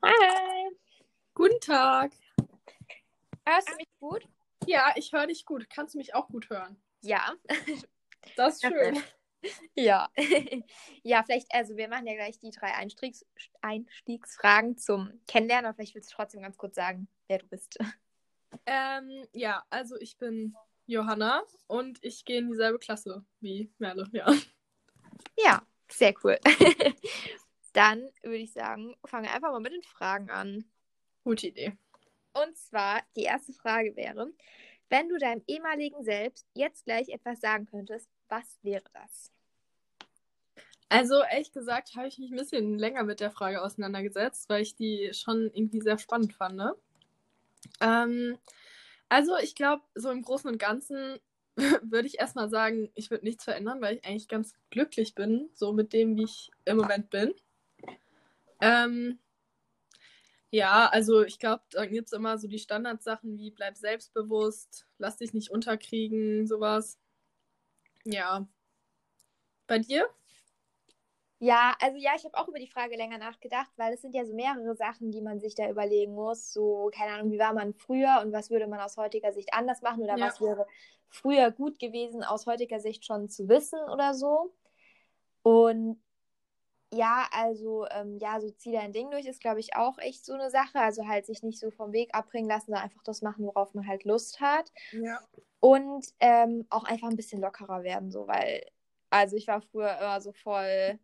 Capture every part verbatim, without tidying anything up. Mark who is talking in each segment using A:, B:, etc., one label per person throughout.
A: Hi.
B: Guten Tag.
A: Hörst du mich gut?
B: Ja, ich höre dich gut. Kannst du mich auch gut hören?
A: Ja.
B: Das ist schön.
A: Ja. Ja, vielleicht, also wir machen ja gleich die drei Einstiegs Einstiegsfragen zum Kennenlernen, aber vielleicht willst du trotzdem ganz kurz sagen, wer du bist.
B: Ähm, ja, also ich bin Johanna und ich gehe in dieselbe Klasse wie Merle, ja.
A: Ja, sehr cool. Dann würde ich sagen, fangen wir einfach mal mit den Fragen an.
B: Gute Idee.
A: Und zwar, die erste Frage wäre, wenn du deinem ehemaligen Selbst jetzt gleich etwas sagen könntest, was wäre das?
B: Also ehrlich gesagt habe ich mich ein bisschen länger mit der Frage auseinandergesetzt, weil ich die schon irgendwie sehr spannend fand. Ne? Ähm, also ich glaube, so im Großen und Ganzen würde ich erstmal sagen, ich würde nichts verändern, weil ich eigentlich ganz glücklich bin, so mit dem, wie ich im Moment bin. Ähm, Ja, also ich glaube, da gibt es immer so die Standardsachen wie bleib selbstbewusst, lass dich nicht unterkriegen, sowas. Ja. Bei dir?
A: Ja, also ja, ich habe auch über die Frage länger nachgedacht, weil es sind ja so mehrere Sachen, die man sich da überlegen muss. So, keine Ahnung, wie war man früher und was würde man aus heutiger Sicht anders machen oder
B: Ja.
A: was wäre früher gut gewesen, aus heutiger Sicht schon zu wissen oder so. Und ja, also ähm, ja, so zieh dein Ding durch ist, glaube ich, auch echt so eine Sache. Also halt sich nicht so vom Weg abbringen lassen, sondern einfach das machen, worauf man halt Lust hat.
B: Ja.
A: Und ähm, auch einfach ein bisschen lockerer werden, so, weil, also ich war früher immer so voll.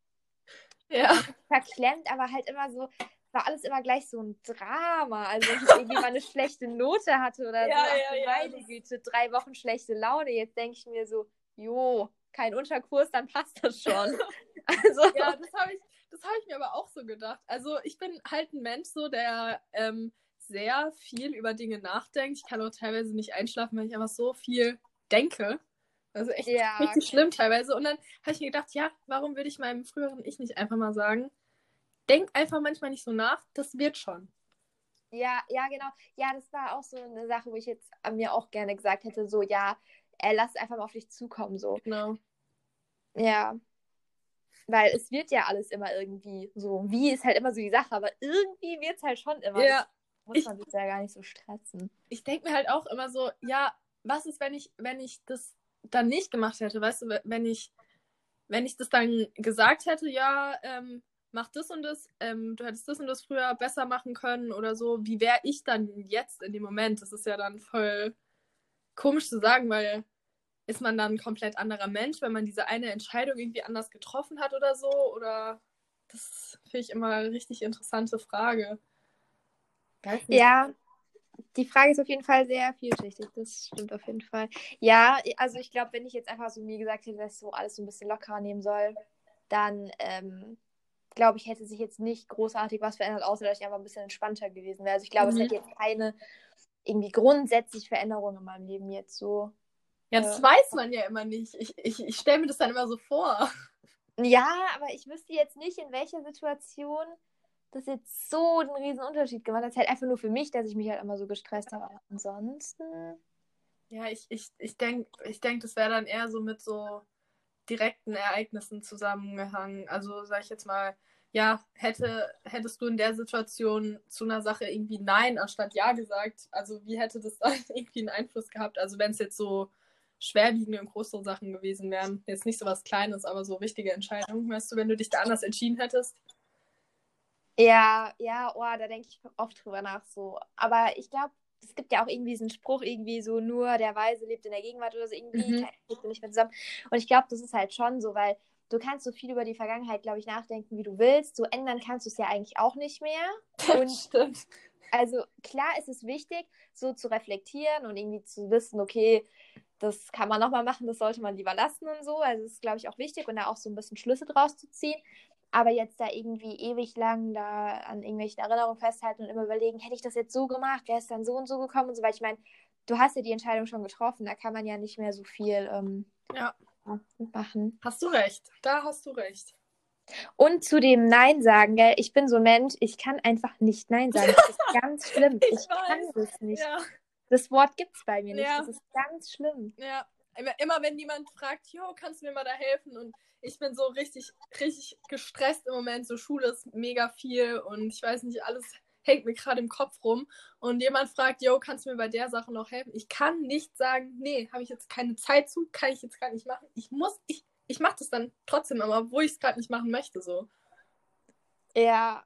B: Ja.
A: Ja, nicht verklemmt, aber halt immer so, war alles immer gleich so ein Drama. Also wenn ich jetzt irgendwie mal eine schlechte Note hatte oder
B: Ja,
A: so, ach
B: ja,
A: du
B: ja,
A: meine
B: das-
A: Güte, drei Wochen schlechte Laune. Jetzt denke ich mir so, jo, kein Unterkurs, dann passt das schon. Also,
B: Ja, das habe ich, das habe ich mir aber auch so gedacht. Also ich bin halt ein Mensch so, der ähm, sehr viel über Dinge nachdenkt. Ich kann auch teilweise nicht einschlafen, weil ich einfach so viel denke. Also echt
A: ja,
B: richtig
A: kann
B: schlimm
A: ich.
B: teilweise. Und dann habe ich mir gedacht, ja, warum würde ich meinem früheren Ich nicht einfach mal sagen, denk einfach manchmal nicht so nach, das wird schon.
A: Ja, ja, genau. Ja, das war auch so eine Sache, wo ich jetzt an mir auch gerne gesagt hätte, so, ja, äh, lass es einfach mal auf dich zukommen, so.
B: Genau.
A: Ja, weil es wird ja alles immer irgendwie so. Wie ist halt immer so die Sache, aber irgendwie wird es halt schon immer.
B: Ja,
A: Muss
B: ich,
A: man sich ja gar nicht so stressen.
B: ich denke mir halt auch immer so, ja, was ist, wenn ich, wenn ich das dann nicht gemacht hätte, weißt du, wenn ich, wenn ich das dann gesagt hätte, ja, ähm, mach das und das, ähm, du hättest das und das früher besser machen können oder so, wie wäre ich dann jetzt in dem Moment? Das ist ja dann voll komisch zu sagen, weil ist man dann ein komplett anderer Mensch, wenn man diese eine Entscheidung irgendwie anders getroffen hat oder so? Oder das finde ich immer eine richtig interessante Frage. Weiß nicht.
A: Ja, die Frage ist auf jeden Fall sehr vielschichtig. Das stimmt auf jeden Fall. Ja, also ich glaube, wenn ich jetzt einfach so mir gesagt hätte, dass ich so alles so ein bisschen lockerer nehmen soll, dann ähm, glaube ich, hätte sich jetzt nicht großartig was verändert, außer dass ich einfach ein bisschen entspannter gewesen wäre. Also ich glaube,
B: Mhm.
A: es hätte jetzt keine irgendwie grundsätzlich Veränderung in meinem Leben jetzt so.
B: Ja,
A: Äh,
B: das weiß man ja immer nicht. Ich, ich, ich stelle mir das dann immer so vor.
A: ja, aber ich wüsste jetzt nicht, in welcher Situation das jetzt so einen riesen Unterschied gemacht hat. Es ist halt einfach nur für mich, dass ich mich halt immer so gestresst habe. Aber ansonsten.
B: Ja, ich, ich, ich denke, ich denk, das wäre dann eher so mit so direkten Ereignissen zusammengehangen. Also sag ich jetzt mal, ja, hätte, hättest du in der Situation zu einer Sache irgendwie Nein anstatt Ja gesagt, also wie hätte das dann irgendwie einen Einfluss gehabt? Also wenn es jetzt so schwerwiegende und größere Sachen gewesen wären, jetzt nicht so was Kleines, aber so wichtige Entscheidungen, weißt du, wenn du dich da anders entschieden hättest?
A: Ja, ja, oh, da denke ich oft drüber nach so. Aber ich glaube, es gibt ja auch irgendwie diesen Spruch, irgendwie so, nur der Weise lebt in der Gegenwart oder so, irgendwie,
B: Mhm.
A: ich bin nicht mehr zusammen. Und ich glaube, das ist halt schon so, weil du kannst so viel über die Vergangenheit, glaube ich, nachdenken, wie du willst. So ändern kannst du es ja eigentlich auch nicht mehr. Und
B: Stimmt.
A: also klar ist es wichtig, so zu reflektieren und irgendwie zu wissen, okay, das kann man nochmal machen, das sollte man lieber lassen und so. Also das ist, glaube ich, auch wichtig und da auch so ein bisschen Schlüsse draus zu ziehen. Aber jetzt da irgendwie ewig lang da an irgendwelchen Erinnerungen festhalten und immer überlegen, hätte ich das jetzt so gemacht, wäre es dann so und so gekommen und so, weil ich meine, du hast ja die Entscheidung schon getroffen, da kann man ja nicht mehr so viel ähm,
B: Ja,
A: machen.
B: hast du recht. Da hast du recht.
A: Und zu dem Nein sagen, gell? Ich bin so ein Mensch, ich kann einfach nicht Nein sagen. Das ist ganz schlimm.
B: Ich
A: Ich kann
B: weiß.
A: das nicht.
B: Ja,
A: Das Wort gibt es bei mir nicht.
B: ja,
A: Das ist ganz schlimm.
B: ja. immer, immer wenn jemand fragt, jo, kannst du mir mal da helfen? Und ich bin so richtig, richtig gestresst im Moment. So Schule ist mega viel und ich weiß nicht, alles hängt mir gerade im Kopf rum. Und jemand fragt, jo, kannst du mir bei der Sache noch helfen? Ich kann nicht sagen, nee, habe ich jetzt keine Zeit zu, kann ich jetzt gar nicht machen. Ich muss, ich, ich mache das dann trotzdem, aber obwohl ich es gerade nicht machen möchte, so.
A: Ja,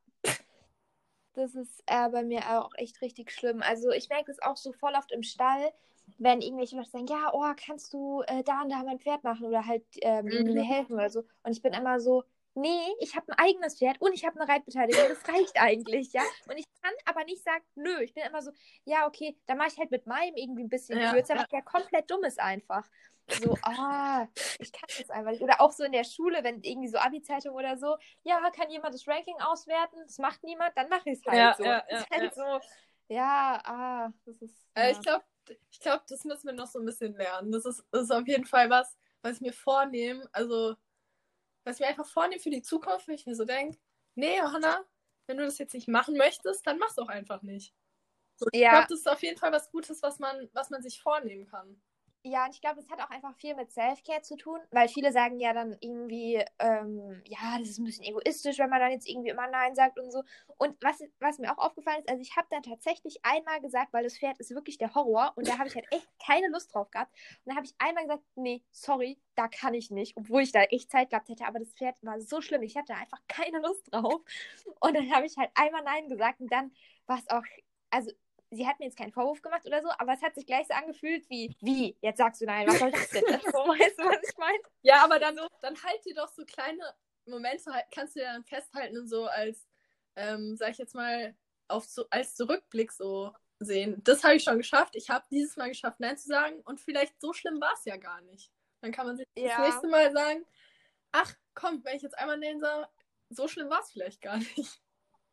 A: das ist äh, bei mir auch echt richtig schlimm. Also ich merke das auch so voll oft im Stall, wenn irgendwelche Leute sagen, ja, oh, kannst du äh, da und da mein Pferd machen oder halt ähm, irgendwie mir
B: Mhm.
A: helfen oder so. Und ich bin immer so, nee, ich habe ein eigenes Pferd und ich habe eine Reitbeteiligung. Das reicht eigentlich, ja. Und ich kann aber nicht sagen, nö. Ich bin immer so, ja, okay, dann mache ich halt mit meinem irgendwie ein bisschen
B: Ja,
A: kürzer,
B: ja.
A: was ja komplett dumm ist einfach. So, ah, ich kann das einfach nicht. Oder auch so in der Schule, wenn irgendwie so Abi-Zeitung oder so, ja, kann jemand das Ranking auswerten? Das macht niemand, dann mache ich es halt
B: Ja,
A: so.
B: ja,
A: Das
B: ja,
A: ist halt
B: ja.
A: so, ja, ah, das ist,
B: Äh,
A: ja.
B: ich glaube, ich glaub, das müssen wir noch so ein bisschen lernen. Das ist, das ist auf jeden Fall was, was ich mir vornehme. Also, was ich mir einfach vornehme für die Zukunft, wenn ich mir so denke, nee, Johanna, wenn du das jetzt nicht machen möchtest, dann mach's auch einfach nicht. So, ich glaube,
A: Ja,
B: das ist auf jeden Fall was Gutes, was man, was man sich vornehmen kann.
A: ja, und ich glaube, das hat auch einfach viel mit Self-Care zu tun, weil viele sagen ja dann irgendwie, ähm, ja, das ist ein bisschen egoistisch, wenn man dann jetzt irgendwie immer Nein sagt und so. Und was, was mir auch aufgefallen ist, also ich habe dann tatsächlich einmal gesagt, weil das Pferd ist wirklich der Horror und da habe ich halt echt keine Lust drauf gehabt. Und dann habe ich einmal gesagt, nee, sorry, da kann ich nicht, obwohl ich da echt Zeit gehabt hätte, aber das Pferd war so schlimm, ich hatte einfach keine Lust drauf. Und dann habe ich halt einmal Nein gesagt und dann war es auch, also sie hat mir jetzt keinen Vorwurf gemacht oder so, aber es hat sich gleich so angefühlt wie, wie, jetzt sagst du nein, was soll das denn? So, weißt du, was ich meine?
B: Ja, aber dann, dann halt dir doch so kleine Momente, halt, kannst du ja dann festhalten und so als, ähm, sag ich jetzt mal, auf so, als Zurückblick so sehen. Das habe ich schon geschafft. Ich habe dieses Mal geschafft, Nein zu sagen und vielleicht so schlimm war es ja gar nicht. Dann kann man sich das
A: Ja,
B: nächste Mal sagen, ach komm, wenn ich jetzt einmal Nein sage, so schlimm war es vielleicht gar nicht.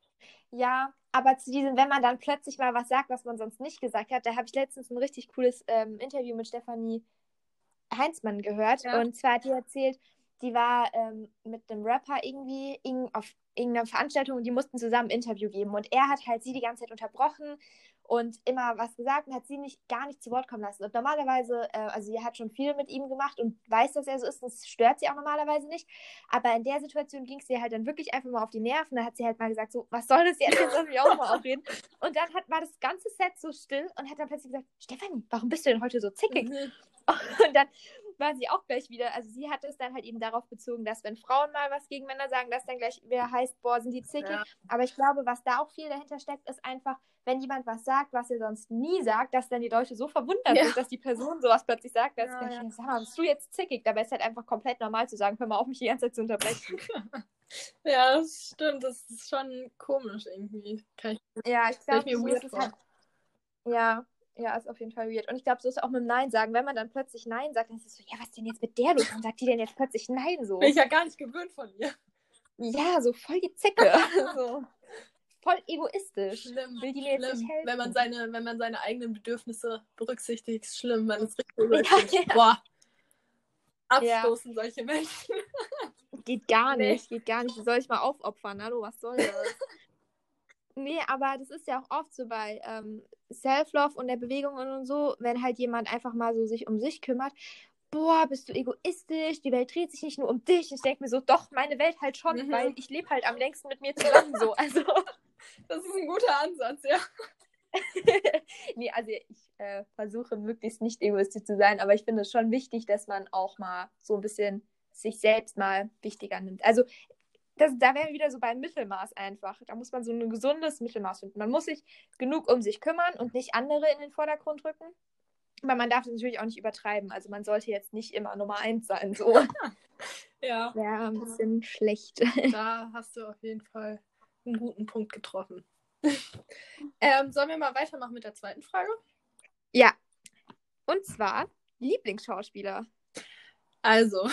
A: ja, aber zu diesem, wenn man dann plötzlich mal was sagt, was man sonst nicht gesagt hat, da habe ich letztens ein richtig cooles ähm, Interview mit Stefanie Heinzmann gehört.
B: Ja.
A: Und zwar hat die erzählt, die war ähm, mit einem Rapper irgendwie in, auf irgendeiner Veranstaltung und die mussten zusammen ein Interview geben. Und er hat halt sie die ganze Zeit unterbrochen und immer was gesagt und hat sie nicht gar nicht zu Wort kommen lassen. Und normalerweise, äh, also sie hat schon viel mit ihm gemacht und weiß, dass er so ist. Das stört sie auch normalerweise nicht. Aber in der Situation ging es ihr halt dann wirklich einfach mal auf die Nerven. Da hat sie halt mal gesagt, so, was soll das jetzt? Jetzt lass mich auch mal aufreden. Und dann hat, war das ganze Set so still und hat dann plötzlich gesagt, Stefanie, warum bist du denn heute so zickig?
B: Mhm.
A: Und dann war sie auch gleich wieder, also sie hat es dann halt eben darauf bezogen, dass wenn Frauen mal was gegen Männer sagen, dass dann gleich wieder heißt, boah, sind die zickig.
B: Ja.
A: Aber ich glaube, was da auch viel dahinter steckt, ist einfach, wenn jemand was sagt, was er sonst nie sagt, dass dann die Leute so verwundert
B: Ja.
A: sind, dass die Person sowas plötzlich sagt, dass
B: Ja,
A: dann
B: ja.
A: ich, sag mal, bist du jetzt zickig? Dabei ist halt einfach komplett normal zu sagen, hör mal auf, mich die ganze Zeit zu unterbrechen.
B: Ja, das stimmt. Das ist schon komisch irgendwie. Kann ich,
A: Ja, ich
B: stell ich
A: glaube,
B: mir
A: so
B: weird
A: ist es
B: vor.
A: halt, ja, ja, ist auf jeden Fall weird. Und ich glaube, so ist es auch mit dem Nein sagen. Wenn man dann plötzlich Nein sagt, dann ist es so, ja, was ist denn jetzt mit der los? Warum sagt die denn jetzt plötzlich Nein so?
B: Bin ich ja gar nicht gewöhnt von ihr.
A: Ja, so voll die Zicke. so voll egoistisch.
B: Schlimm,
A: Will die mir jetzt nicht
B: schlimm.
A: helfen?
B: Wenn man seine, wenn man seine eigenen Bedürfnisse berücksichtigt, ist schlimm. Man ist richtig
A: Ja,
B: egoistisch.
A: ja.
B: Boah,
A: Ja,
B: abstoßen solche Menschen.
A: geht gar
B: Nee.
A: nicht, geht gar nicht. Die soll ich mal aufopfern, hallo, was soll das? Nee, aber das ist ja auch oft so bei ähm, Self-Love und der Bewegung und so, wenn halt jemand einfach mal so sich um sich kümmert. Boah, bist du egoistisch, die Welt dreht sich nicht nur um dich. Ich denke mir so, doch, meine Welt halt schon,
B: Mhm.
A: weil ich lebe halt am längsten mit mir zusammen so. Also,
B: Das ist ein guter Ansatz, ja.
A: nee, also ich äh, versuche möglichst nicht egoistisch zu sein, aber ich finde es schon wichtig, dass man auch mal so ein bisschen sich selbst mal wichtiger nimmt. Also das, da wären wir wieder so beim Mittelmaß einfach. Da muss man so ein gesundes Mittelmaß finden. Man muss sich genug um sich kümmern und nicht andere in den Vordergrund rücken. Aber man darf das natürlich auch nicht übertreiben. Also man sollte jetzt nicht immer Nummer eins sein. So.
B: Ja.
A: Wäre ein bisschen schlecht.
B: Da hast du auf jeden Fall einen guten Punkt getroffen. ähm, sollen wir mal weitermachen mit der zweiten Frage?
A: Ja. Und zwar Lieblingsschauspieler.
B: Also,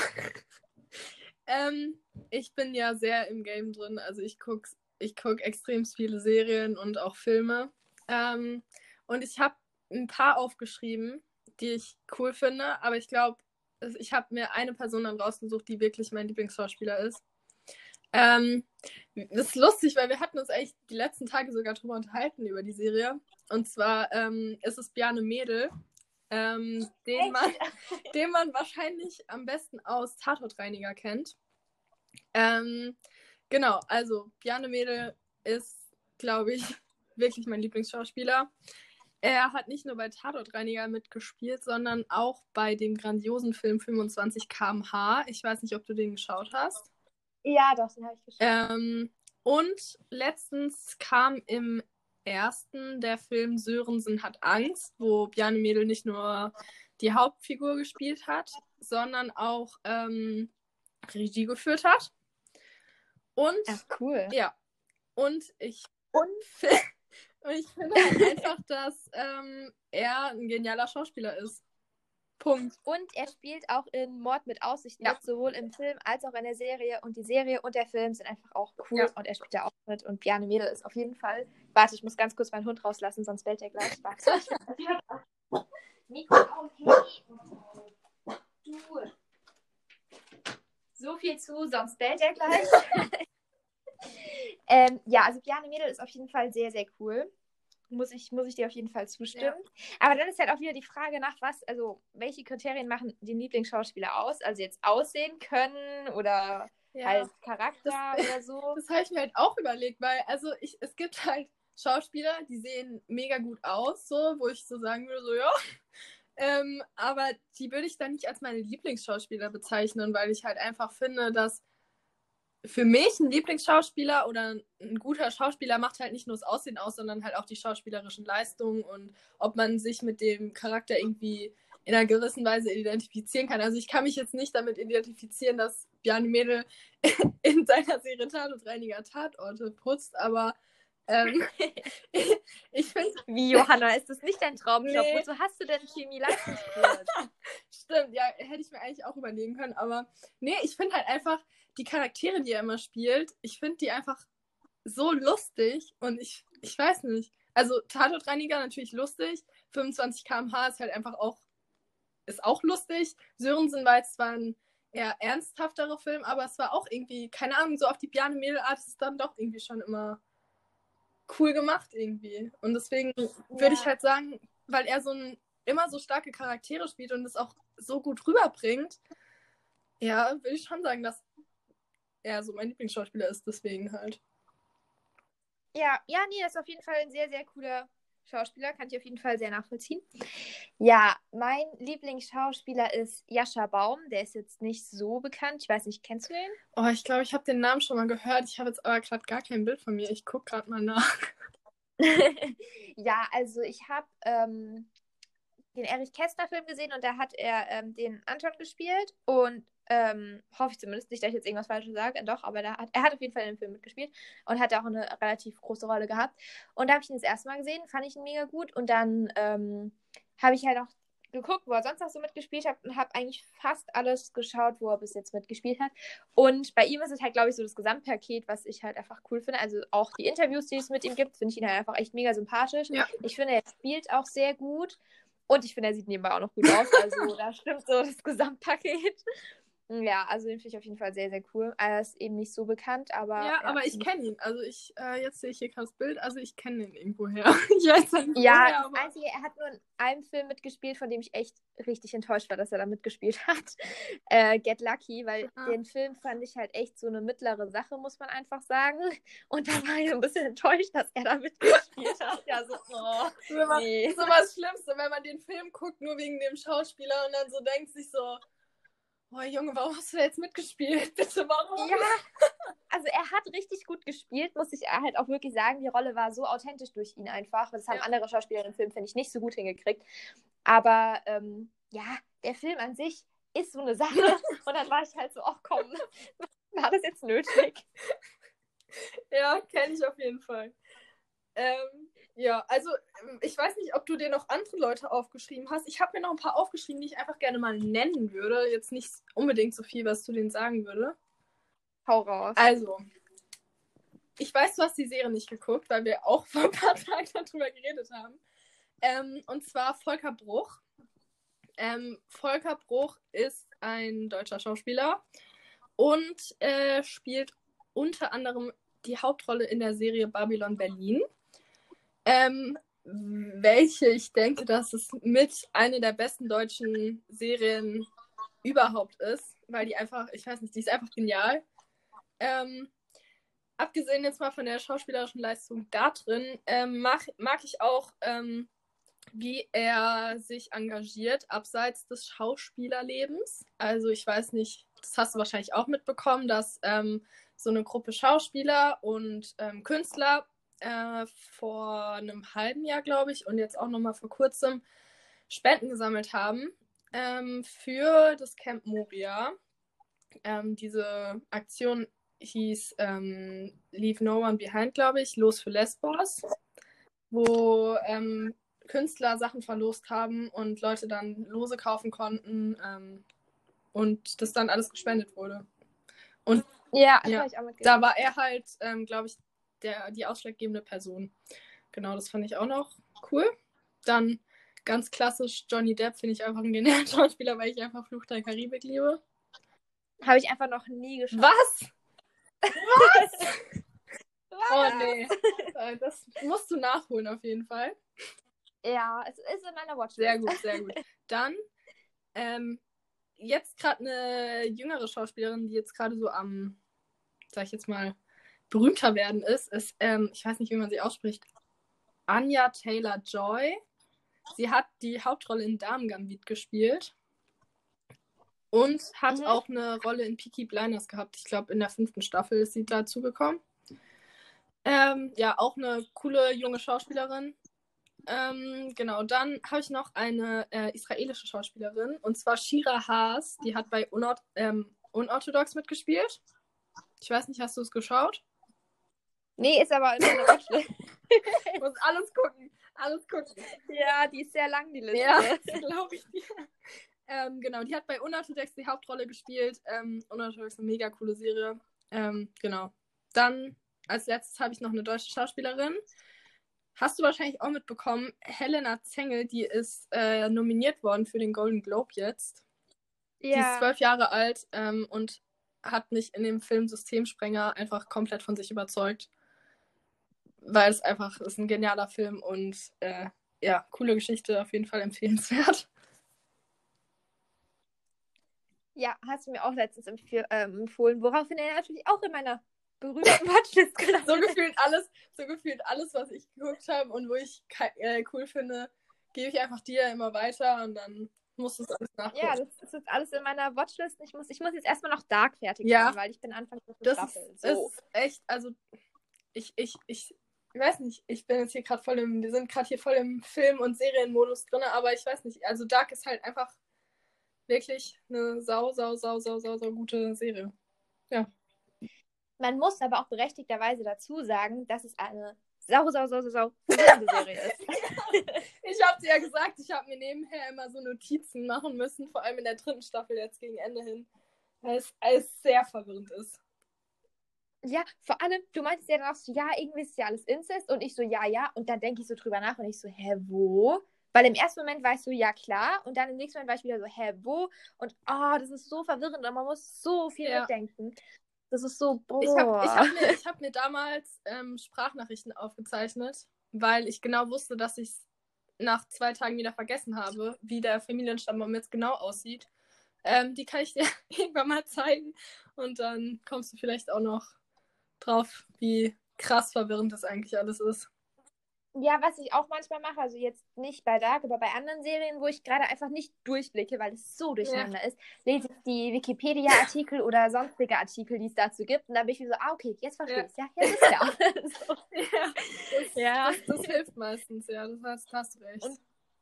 B: ähm, ich bin ja sehr im Game drin. Also ich gucke ich guck extrem viele Serien und auch Filme. Ähm, und ich habe ein paar aufgeschrieben, die ich cool finde. Aber ich glaube, ich habe mir eine Person dann rausgesucht, die wirklich mein Lieblingsschauspieler ist. Ähm, das ist lustig, weil wir hatten uns echt die letzten Tage sogar drüber unterhalten über die Serie. Und zwar ähm, ist es Bjarne Mädel. ähm, den, man, den man wahrscheinlich am besten aus Tatortreiniger kennt. Ähm, genau, also Bjarne Mädel ist, glaube ich, wirklich mein Lieblingsschauspieler. Er hat nicht nur bei Tatortreiniger mitgespielt, sondern auch bei dem grandiosen Film fünfundzwanzig Kilometer pro Stunde. Ich weiß nicht, ob du den geschaut hast.
A: Ja, doch, den habe ich geschaut.
B: Ähm, und letztens kam im ersten der Film Sörensen hat Angst, wo Bjarne Mädel nicht nur die Hauptfigur gespielt hat, sondern auch ähm, Regie geführt hat. Und
A: Ach, cool.
B: ja, und ich
A: Und?
B: Und ich finde halt einfach, dass ähm, er ein genialer Schauspieler ist. Punkt.
A: Und er spielt auch in Mord mit Aussicht
B: Ja.
A: mit, sowohl im Film als auch in der Serie. Und die Serie und der Film sind einfach auch cool.
B: Ja.
A: Und er spielt da auch mit. Und Bjarne Mädel ist auf jeden Fall... Warte, ich muss ganz kurz meinen Hund rauslassen, sonst bellt er gleich. Warte. Mikro aus. Du. So viel zu, sonst bellt er gleich. ähm, ja, also Bjarne Mädel ist auf jeden Fall sehr, sehr cool. Muss ich, muss ich dir auf jeden Fall zustimmen. Ja. Aber dann ist halt auch wieder die Frage nach was, also welche Kriterien machen den Lieblingsschauspieler aus? Also jetzt aussehen können oder ja. halt Charakter
B: das,
A: oder so.
B: Das habe ich mir halt auch überlegt, weil also ich, es gibt halt Schauspieler, die sehen mega gut aus, so, wo ich so sagen würde, so ja. Ähm, aber die würde ich dann nicht als meine Lieblingsschauspieler bezeichnen, weil ich halt einfach finde, dass für mich ein Lieblingsschauspieler oder ein guter Schauspieler macht halt nicht nur das Aussehen aus, sondern halt auch die schauspielerischen Leistungen und ob man sich mit dem Charakter irgendwie in einer gewissen Weise identifizieren kann. Also ich kann mich jetzt nicht damit identifizieren, dass Bjarne Mädel in seiner Serie Tatortreiniger Tatorte putzt, aber ähm, ich, ich finde...
A: Wie, Johanna, ist das nicht dein Traumjob?
B: Nee.
A: Wozu hast du denn Chemie-Leistungskurs?
B: Stimmt, ja, hätte ich mir eigentlich auch überlegen können, aber nee, ich finde halt einfach die Charaktere, die er immer spielt, ich finde die einfach so lustig und ich, ich weiß nicht. Also Tatortreiniger natürlich lustig, fünfundzwanzig Kilometer pro Stunde ist halt einfach auch, ist auch lustig. Sörensen war jetzt zwar ein eher ernsthafterer Film, aber es war auch irgendwie, keine Ahnung, so auf die Bjarne Mädel-Art ist es dann doch irgendwie schon immer cool gemacht irgendwie. Und deswegen ja. würde ich halt sagen, weil er so ein, immer so starke Charaktere spielt und es auch so gut rüberbringt, ja, würde ich schon sagen, dass er so mein Lieblingsschauspieler ist, deswegen halt.
A: Ja, ja, nee, das ist auf jeden Fall ein sehr, sehr cooler Schauspieler, kann ich auf jeden Fall sehr nachvollziehen. Ja, mein Lieblingsschauspieler ist Jascha Baum, der ist jetzt nicht so bekannt, ich weiß nicht, kennst du den?
B: Oh, ich glaube, ich habe den Namen schon mal gehört, ich habe jetzt aber gerade gar kein Bild von mir, ich gucke gerade mal nach.
A: Ja, also ich habe ähm, den Erich Kästner-Film gesehen und da hat er ähm, den Anton gespielt und ähm, hoffe ich zumindest nicht, dass ich jetzt irgendwas Falsches sage, äh, doch, aber da hat, er hat auf jeden Fall in dem Film mitgespielt und hat auch eine relativ große Rolle gehabt. Und da habe ich ihn das erste Mal gesehen, fand ich ihn mega gut und dann ähm, habe ich halt auch geguckt, wo er sonst noch so mitgespielt hat und habe eigentlich fast alles geschaut, wo er bis jetzt mitgespielt hat. Und bei ihm ist es halt, glaube ich, so das Gesamtpaket, was ich halt einfach cool finde. Also auch die Interviews, die es mit ihm gibt, finde ich ihn halt einfach echt mega sympathisch.
B: Ja.
A: Ich finde, er spielt auch sehr gut. Und ich finde, er sieht nebenbei auch noch gut aus. Also da stimmt so das Gesamtpaket. Ja, also den finde ich auf jeden Fall sehr, sehr cool. Er ist eben nicht so bekannt, aber...
B: Ja,
A: ja,
B: aber ich kenne ihn. Also ich, äh, jetzt sehe ich hier gerade das Bild, also ich kenne ihn irgendwoher. Ich weiß nicht
A: ja,
B: woher,
A: das
B: aber...
A: Einzige, er hat nur in einem Film mitgespielt, von dem ich echt richtig enttäuscht war, dass er da mitgespielt hat. Äh, Get Lucky, weil
B: ah.
A: den Film fand ich halt echt so eine mittlere Sache, muss man einfach sagen. Und da war ich ein bisschen enttäuscht, dass er da mitgespielt hat. Ja, so, oh,
B: so, immer,
A: nee.
B: so was Schlimmste, wenn man den Film guckt, nur wegen dem Schauspieler und dann so denkt sich so, oh Junge, warum hast du da jetzt mitgespielt? Bitte, warum?
A: Ja, also er hat richtig gut gespielt, muss ich halt auch wirklich sagen. Die Rolle war so authentisch durch ihn einfach. Das haben ja. andere Schauspieler im Film, finde ich, nicht so gut hingekriegt. Aber ähm, ja, der Film an sich ist so eine Sache. Und dann war ich halt so, ach komm, war das jetzt nötig?
B: Ja, kenne ich auf jeden Fall. Ähm, ja, also ich weiß nicht, ob du dir noch andere Leute aufgeschrieben hast. Ich habe mir noch ein paar aufgeschrieben, die ich einfach gerne mal nennen würde. Jetzt nicht unbedingt so viel, was du denen sagen würde.
A: Hau raus.
B: Also, ich weiß, du hast die Serie nicht geguckt, weil wir auch vor ein paar Tagen darüber geredet haben. Ähm, und zwar Volker Bruch. Ähm, Volker Bruch ist ein deutscher Schauspieler und äh, spielt unter anderem die Hauptrolle in der Serie Babylon Berlin. Ähm, welche ich denke, dass es mit einer der besten deutschen Serien überhaupt ist, weil die einfach, ich weiß nicht, die ist einfach genial. Ähm, abgesehen jetzt mal von der schauspielerischen Leistung da drin, ähm, mag, mag ich auch, ähm, wie er sich engagiert abseits des Schauspielerlebens. Also ich weiß nicht, das hast du wahrscheinlich auch mitbekommen, dass ähm, so eine Gruppe Schauspieler und ähm, Künstler äh, vor einem halben Jahr, glaube ich, und jetzt auch nochmal vor kurzem Spenden gesammelt haben ähm, für das Camp Moria. Ähm, diese Aktion hieß ähm, Leave No One Behind, glaube ich, Los für Lesbos, wo ähm, Künstler Sachen verlost haben und Leute dann Lose kaufen konnten ähm, und das dann alles gespendet wurde. Und
A: Ja, das
B: ja,
A: habe ich auch mitgekriegt.
B: da war er halt, ähm, glaube ich, der, die ausschlaggebende Person. Genau, das fand ich auch noch cool. Dann ganz klassisch Johnny Depp finde ich einfach einen genialen Schauspieler, weil ich einfach Fluch der Karibik liebe.
A: Habe ich einfach noch nie geschaut.
B: Was? Was? Oh nee. Das musst du nachholen auf jeden Fall.
A: Ja, es ist in meiner Watchlist.
B: Sehr gut, sehr gut. Dann ähm, jetzt gerade eine jüngere Schauspielerin, die jetzt gerade so am, sag ich jetzt mal, berühmter werden ist, ist, ähm, ich weiß nicht, wie man sie ausspricht, Anya Taylor-Joy. Sie hat die Hauptrolle in Damen Gambit gespielt und hat mhm. auch eine Rolle in Peaky Blinders gehabt. Ich glaube, in der fünften Staffel ist sie dazugekommen. Ähm, ja, auch eine coole junge Schauspielerin. Ähm, genau, dann habe ich noch eine äh, israelische Schauspielerin, und zwar Shira Haas. Die hat bei Unort- ähm, Unorthodox mitgespielt. Ich weiß nicht, hast du es geschaut?
A: Nee, ist aber in meiner Watchlist.
B: Ich muss alles gucken, alles gucken.
A: Ja, die ist sehr lang, die Liste.
B: Ja, glaube ich dir. Ähm, genau, die hat bei Unorthodox die Hauptrolle gespielt. Ähm, Unorthodox ist eine mega coole Serie. Ähm, genau. Dann als letztes habe ich noch eine deutsche Schauspielerin. Hast du wahrscheinlich auch mitbekommen, Helena Zengel, die ist äh, nominiert worden für den Golden Globe jetzt. Ja. Die ist zwölf Jahre alt ähm, und hat mich in dem Film Systemsprenger einfach komplett von sich überzeugt. Weil es einfach ist ein genialer Film und äh, ja, coole Geschichte, auf jeden Fall empfehlenswert.
A: Ja, hast du mir auch letztens empf- ähm, empfohlen, woraufhin er natürlich auch in meiner berühmten Watchlist gelandet
B: so gefühlt alles, so gefühlt alles, was ich geguckt habe und wo ich äh, cool finde, gebe ich einfach dir immer weiter und dann musst du es alles nachgucken.
A: Ja, das ist jetzt alles in meiner Watchlist. Ich muss, ich muss jetzt erstmal noch Dark fertig
B: ja,
A: machen, weil ich bin Anfang der
B: Staffel.
A: Ist,
B: so. Das ist echt, also ich, ich, ich weiß nicht, ich bin jetzt hier gerade voll im, wir sind gerade hier voll im Film- und Serienmodus drin, aber ich weiß nicht, also Dark ist halt einfach wirklich eine sau, sau, sau, sau, sau, sau gute Serie. Ja.
A: Man muss aber auch berechtigterweise dazu sagen, dass es eine sau, sau, sau, sau, sau verwirrende Serie ist.
B: Ich habe dir ja gesagt, ich habe mir nebenher immer so Notizen machen müssen, vor allem in der dritten Staffel jetzt gegen Ende hin, weil es alles sehr verwirrend ist.
A: Ja, vor allem, du meintest ja dann auch so, ja, irgendwie ist ja alles Inzest und ich so, ja, ja, und dann denke ich so drüber nach und ich so, hä, wo? Weil im ersten Moment war ich so, ja, klar, und dann im nächsten Moment war ich wieder so, hä, wo? Und, oh, das ist so verwirrend und man muss so viel ja. mitdenken. Das ist so, boah.
B: Ich habe ich hab mir, ich hab mir damals ähm, Sprachnachrichten aufgezeichnet, weil ich genau wusste, dass ich es nach zwei Tagen wieder vergessen habe, wie der Familienstammbaum jetzt genau aussieht. Ähm, die kann ich dir irgendwann mal zeigen und dann kommst du vielleicht auch noch drauf, wie krass verwirrend das eigentlich alles ist.
A: Ja, was ich auch manchmal mache, also jetzt nicht bei Dark, aber bei anderen Serien, wo ich gerade einfach nicht durchblicke, weil es so durcheinander ja. ist, lese ich die Wikipedia-Artikel oder sonstige Artikel, die es dazu gibt, und dann bin ich so, ah, okay, jetzt verstehe ich es. Ja, jetzt ist klar. so.
B: Ja, das, ja. Das, das hilft meistens, ja, das hast, hast du recht.
A: Und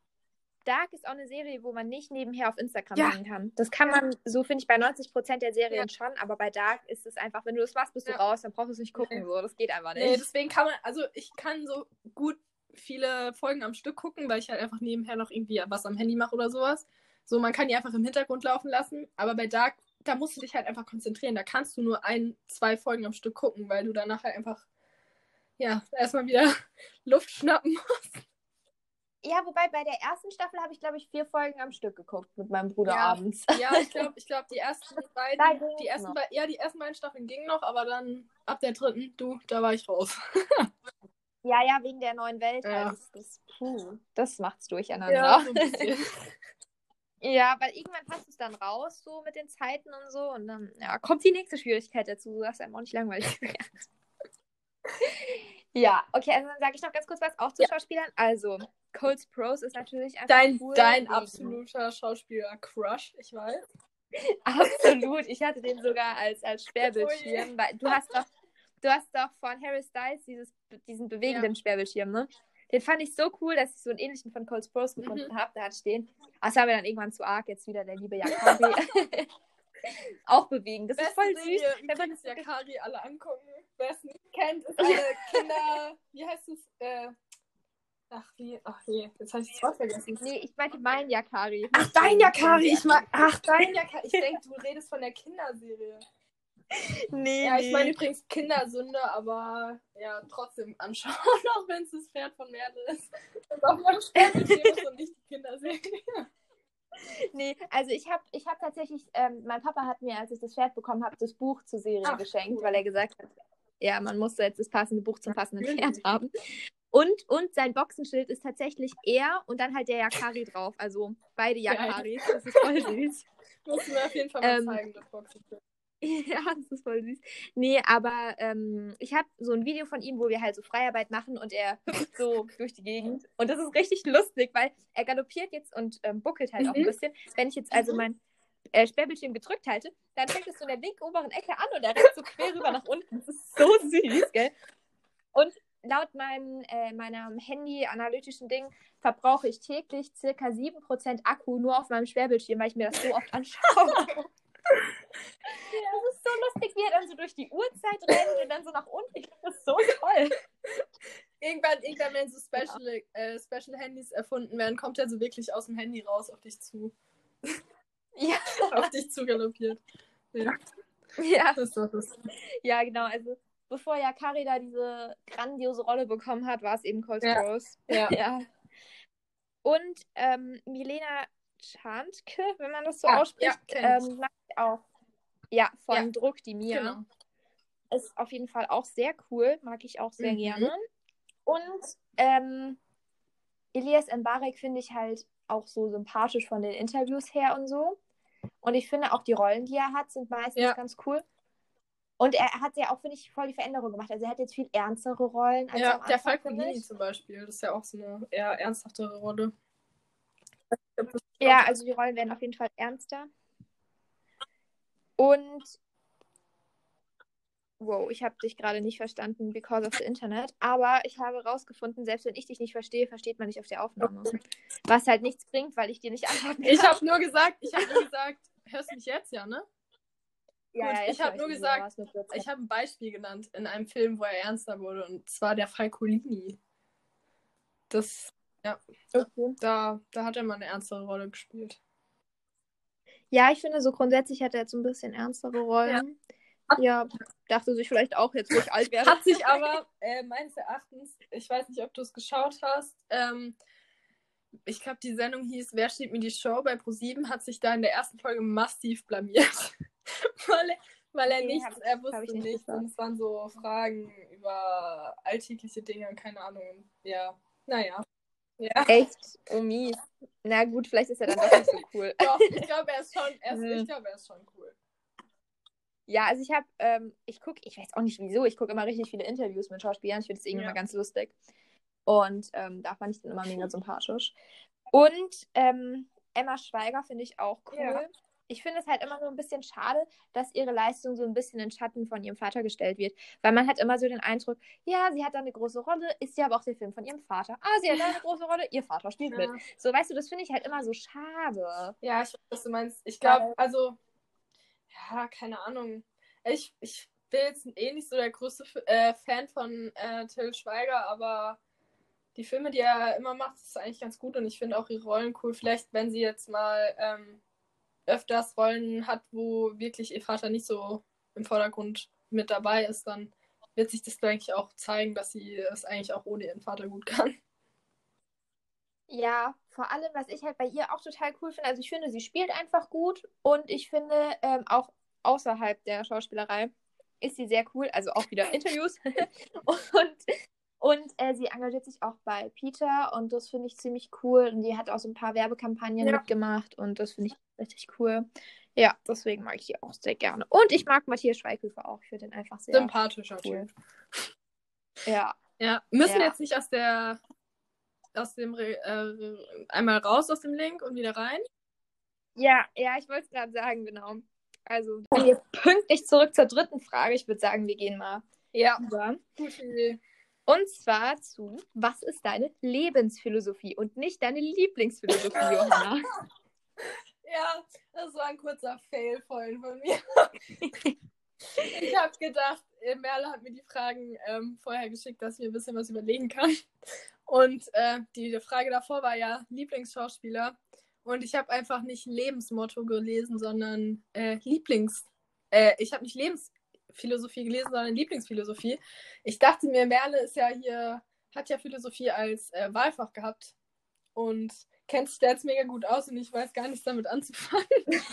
A: Dark ist auch eine Serie, wo man nicht nebenher auf Instagram
B: ja.
A: hängen kann. Das kann man, so finde ich, bei neunzig Prozent der Serien ja. schon, aber bei Dark ist es einfach, wenn du das machst, bist du ja. raus, dann brauchst du es nicht gucken. Nee. So. Das geht einfach nicht.
B: Nee, deswegen kann man, also ich kann so gut viele Folgen am Stück gucken, weil ich halt einfach nebenher noch irgendwie was am Handy mache oder sowas. So, man kann die einfach im Hintergrund laufen lassen, aber bei Dark, da musst du dich halt einfach konzentrieren. Da kannst du nur ein, zwei Folgen am Stück gucken, weil du danach halt einfach, ja, erstmal wieder Luft schnappen musst.
A: Ja, wobei bei der ersten Staffel habe ich, glaube ich, vier Folgen am Stück geguckt mit meinem Bruder
B: ja,
A: abends.
B: Ja, ich glaube, ich glaub, die ersten beiden, die ersten, be- ja, die ersten beiden Staffeln gingen noch, aber dann ab der dritten, du, da war ich raus.
A: Ja, ja, wegen der neuen Welt
B: Ja.
A: halt. Das, das, puh, das macht's durcheinander.
B: Ja, so ein bisschen.
A: Ja, weil irgendwann passt es dann raus, so mit den Zeiten und so. Und dann ja, kommt die nächste Schwierigkeit dazu, dass einem auch nicht langweilig wird. Ja, okay, also dann sage ich noch ganz kurz was auch zu
B: Ja.
A: Schauspielern. Also, Cole Sprouse ist natürlich einfach
B: Dein,
A: cool.
B: dein
A: wegen-
B: absoluter Schauspieler-Crush, ich weiß.
A: Absolut. Ich hatte den sogar als, als Sperrbildschirm. Weil du hast doch, du hast doch von Harry Styles dieses, diesen bewegenden
B: Ja.
A: Sperrbildschirm, ne? Den fand ich so cool, dass ich so einen ähnlichen von Cole Sprouse gefunden
B: Mhm.
A: habe. Da hat stehen. Aber es war mir dann irgendwann zu arg. Jetzt wieder der liebe Yakari. Auch bewegen. Das ist
B: Beste
A: voll süß.
B: Serie,
A: Wenn man
B: übrigens Yakari alle angucken. Wer es nicht kennt, ist eine Kinder... Wie heißt es? Äh, ach, wie? Ach je, jetzt habe ich das Wort vergessen.
A: Nee, ich meinte mein Yakari.
B: Ach, dein Yakari. Ich mein, ach, dein Yakari. Ich denke, du redest von der Kinderserie.
A: Nee,
B: Ja, ich
A: nee.
B: meine übrigens Kindersünde, aber ja, trotzdem anschauen, auch wenn es das Pferd von Merle ist. Das auf meinem Sternbildschirm ist und nicht die Kinderserie.
A: Nee, also ich habe ich hab tatsächlich, ähm, mein Papa hat mir, als ich das Pferd bekommen habe, das Buch zur Serie
B: Ach,
A: geschenkt,
B: cool.
A: weil er gesagt hat, ja, man musste jetzt das passende Buch zum passenden
B: Natürlich.
A: Pferd haben. Und, und sein Boxenschild ist tatsächlich er und dann halt der Yakari drauf. Also beide Yakaris. Das ist voll süß.
B: Musst du mir auf jeden Fall mal
A: Ähm,
B: zeigen, das Boxen.
A: Ja, das ist voll süß. Nee, aber ähm, ich habe so ein Video von ihm, wo wir halt so Freiarbeit machen und er hüpft so durch die Gegend. Und das ist richtig lustig, weil er galoppiert jetzt und ähm, buckelt halt auch ein
B: Mhm.
A: bisschen. Wenn ich jetzt also mein äh, Sperrbildschirm gedrückt halte, dann fängt es so in der linken oberen Ecke an und er rennt so quer rüber nach unten. Das ist so süß, gell? Und laut meinem, äh, meinem Handy-analytischen Ding verbrauche ich täglich circa sieben Prozent Akku nur auf meinem Sperrbildschirm, weil ich mir das so oft anschaue. Das ist so lustig, wie er dann so durch die Uhrzeit rennt und dann so nach unten. Ich finde das so toll.
B: Irgendwann, irgendwann, wenn so Special, äh, Special Handys erfunden werden, kommt er so wirklich aus dem Handy raus auf dich zu.
A: Ja.
B: Auf dich zugaloppiert. Ja,
A: Ja.
B: das ist doch das.
A: Ja, genau. Also, bevor Yakari da diese grandiose Rolle bekommen hat, war es eben Cole
B: Ja.
A: Sprouse.
B: Ja.
A: Ja. Und ähm, Milena Chantke, wenn man das so
B: Ah,
A: ausspricht,
B: ja, kenn ich.
A: ähm, mag ich auch. Ja, von
B: Ja.
A: Druck die Mia.
B: Genau.
A: Ist auf jeden Fall auch sehr cool. Mag ich auch sehr
B: Mhm.
A: gerne. Und ähm, Elias Mbarek finde ich halt auch so sympathisch von den Interviews her und so. Und ich finde auch die Rollen, die er hat, sind meistens
B: Ja.
A: ganz cool. Und er hat ja auch, finde ich, voll die Veränderung gemacht. Also er hat jetzt viel ernstere Rollen als
B: Ja,
A: am
B: der
A: Anfang, finde
B: Falconini
A: ich.
B: zum Beispiel, das ist ja auch so eine eher ernsthaftere Rolle.
A: Ja, also die Rollen werden auf jeden Fall ernster. Und wow, ich habe dich gerade nicht verstanden because of the Internet. Aber ich habe rausgefunden, selbst wenn ich dich nicht verstehe, versteht man dich auf der Aufnahme. Was halt nichts bringt, weil ich dir nicht antworten kann.
B: Ich habe nur gesagt, ich habe nur gesagt, hörst du mich jetzt, ja, ne?
A: ja,
B: Gut,
A: ja,
B: ich
A: jetzt
B: habe
A: höre
B: nur
A: dich
B: gesagt,
A: wieder, was mit Witz.
B: Ich habe ein Beispiel genannt in einem Film, wo er ernster wurde, und zwar der Falcolini. Das, ja,
A: Okay.
B: da, da hat er mal eine ernstere Rolle gespielt.
A: Ja, ich finde, so grundsätzlich hat er jetzt ein bisschen ernstere Rollen. Ja, ja, dachte sich vielleicht auch jetzt, wo ich alt werde.
B: Hat sich aber äh, meines Erachtens, ich weiß nicht, ob du es geschaut hast, ähm, ich glaube, die Sendung hieß Wer steht mir die Show bei ProSieben, hat sich da in der ersten Folge massiv blamiert. weil er, weil er
A: Okay,
B: nichts,
A: hab ich-
B: er
A: hab
B: wusste
A: ich nicht
B: nichts
A: geschaut.
B: und es waren so Fragen über alltägliche Dinge, keine Ahnung. Ja, naja. Ja.
A: Echt? Oh, mies. Na gut, vielleicht ist er dann doch nicht so cool.
B: Doch, ich glaube, er ist schon, er ist,
A: Hm.
B: ich glaube, er ist schon cool.
A: Ja, also ich habe, ähm, ich gucke, ich weiß auch nicht wieso, ich gucke immer richtig viele Interviews mit Schauspielern. Ich finde es irgendwie
B: Ja.
A: immer ganz lustig. Und ähm, da fand ich den immer mega sympathisch. Und ähm, Emma Schweiger finde ich auch cool.
B: Ja.
A: Ich finde es halt immer so ein bisschen schade, dass ihre Leistung so ein bisschen in Schatten von ihrem Vater gestellt wird. Weil man hat immer so den Eindruck, ja, sie hat da eine große Rolle, ist ja aber auch der Film von ihrem Vater. Ah, sie hat da eine große Rolle, ihr Vater spielt
B: Ja.
A: mit. So, weißt du, das finde ich halt immer so schade.
B: Ja, ich weiß, was du meinst. Ich glaube,
A: Weil-
B: also, ja, keine Ahnung. Ich, ich bin jetzt eh nicht so der größte äh, Fan von äh, Till Schweiger, aber die Filme, die er immer macht, ist eigentlich ganz gut und ich finde auch ihre Rollen cool. Vielleicht, wenn sie jetzt mal ähm, öfters Rollen hat, wo wirklich ihr Vater nicht so im Vordergrund mit dabei ist, dann wird sich das, denke ich, auch zeigen, dass sie es eigentlich auch ohne ihren Vater gut kann.
A: Ja, vor allem, was ich halt bei ihr auch total cool finde, also ich finde, sie spielt einfach gut und ich finde ähm, auch außerhalb der Schauspielerei ist sie sehr cool, also auch wieder Interviews und, Und äh, sie engagiert sich auch bei Peter und das finde ich ziemlich cool. Und die hat auch so ein paar Werbekampagnen
B: Ja.
A: mitgemacht und das finde ich richtig cool. Ja, deswegen mag ich die auch sehr gerne. Und ich mag Matthias Schweighöfer auch. Ich finde den einfach sehr
B: Sympathischer
A: cool.
B: Typ.
A: Ja.
B: Ja, müssen wir
A: Ja.
B: jetzt nicht aus der aus dem Re- äh, einmal raus aus dem Link und wieder rein?
A: Ja, ja, ich wollte es gerade sagen, genau. Also, kommen wir pünktlich zurück zur dritten Frage. Ich würde sagen, wir gehen mal
B: Ja,
A: über.
B: gute Idee.
A: Und zwar zu, was ist deine Lebensphilosophie und nicht deine Lieblingsphilosophie, Johanna?
B: Ja, das war ein kurzer Fail vorhin von mir. Ich habe gedacht, Merle hat mir die Fragen ähm, vorher geschickt, dass ich mir ein bisschen was überlegen kann. Und äh, die Frage davor war ja Lieblingsschauspieler. Und ich habe einfach nicht Lebensmotto gelesen, sondern äh, Lieblings... Äh, ich habe nicht Lebensphilosophie gelesen, sondern Lieblingsphilosophie. Ich dachte mir, Merle ist ja hier, hat ja Philosophie als äh, Wahlfach gehabt. Und kennt sich da jetzt mega gut aus und ich weiß gar nichts damit anzufangen.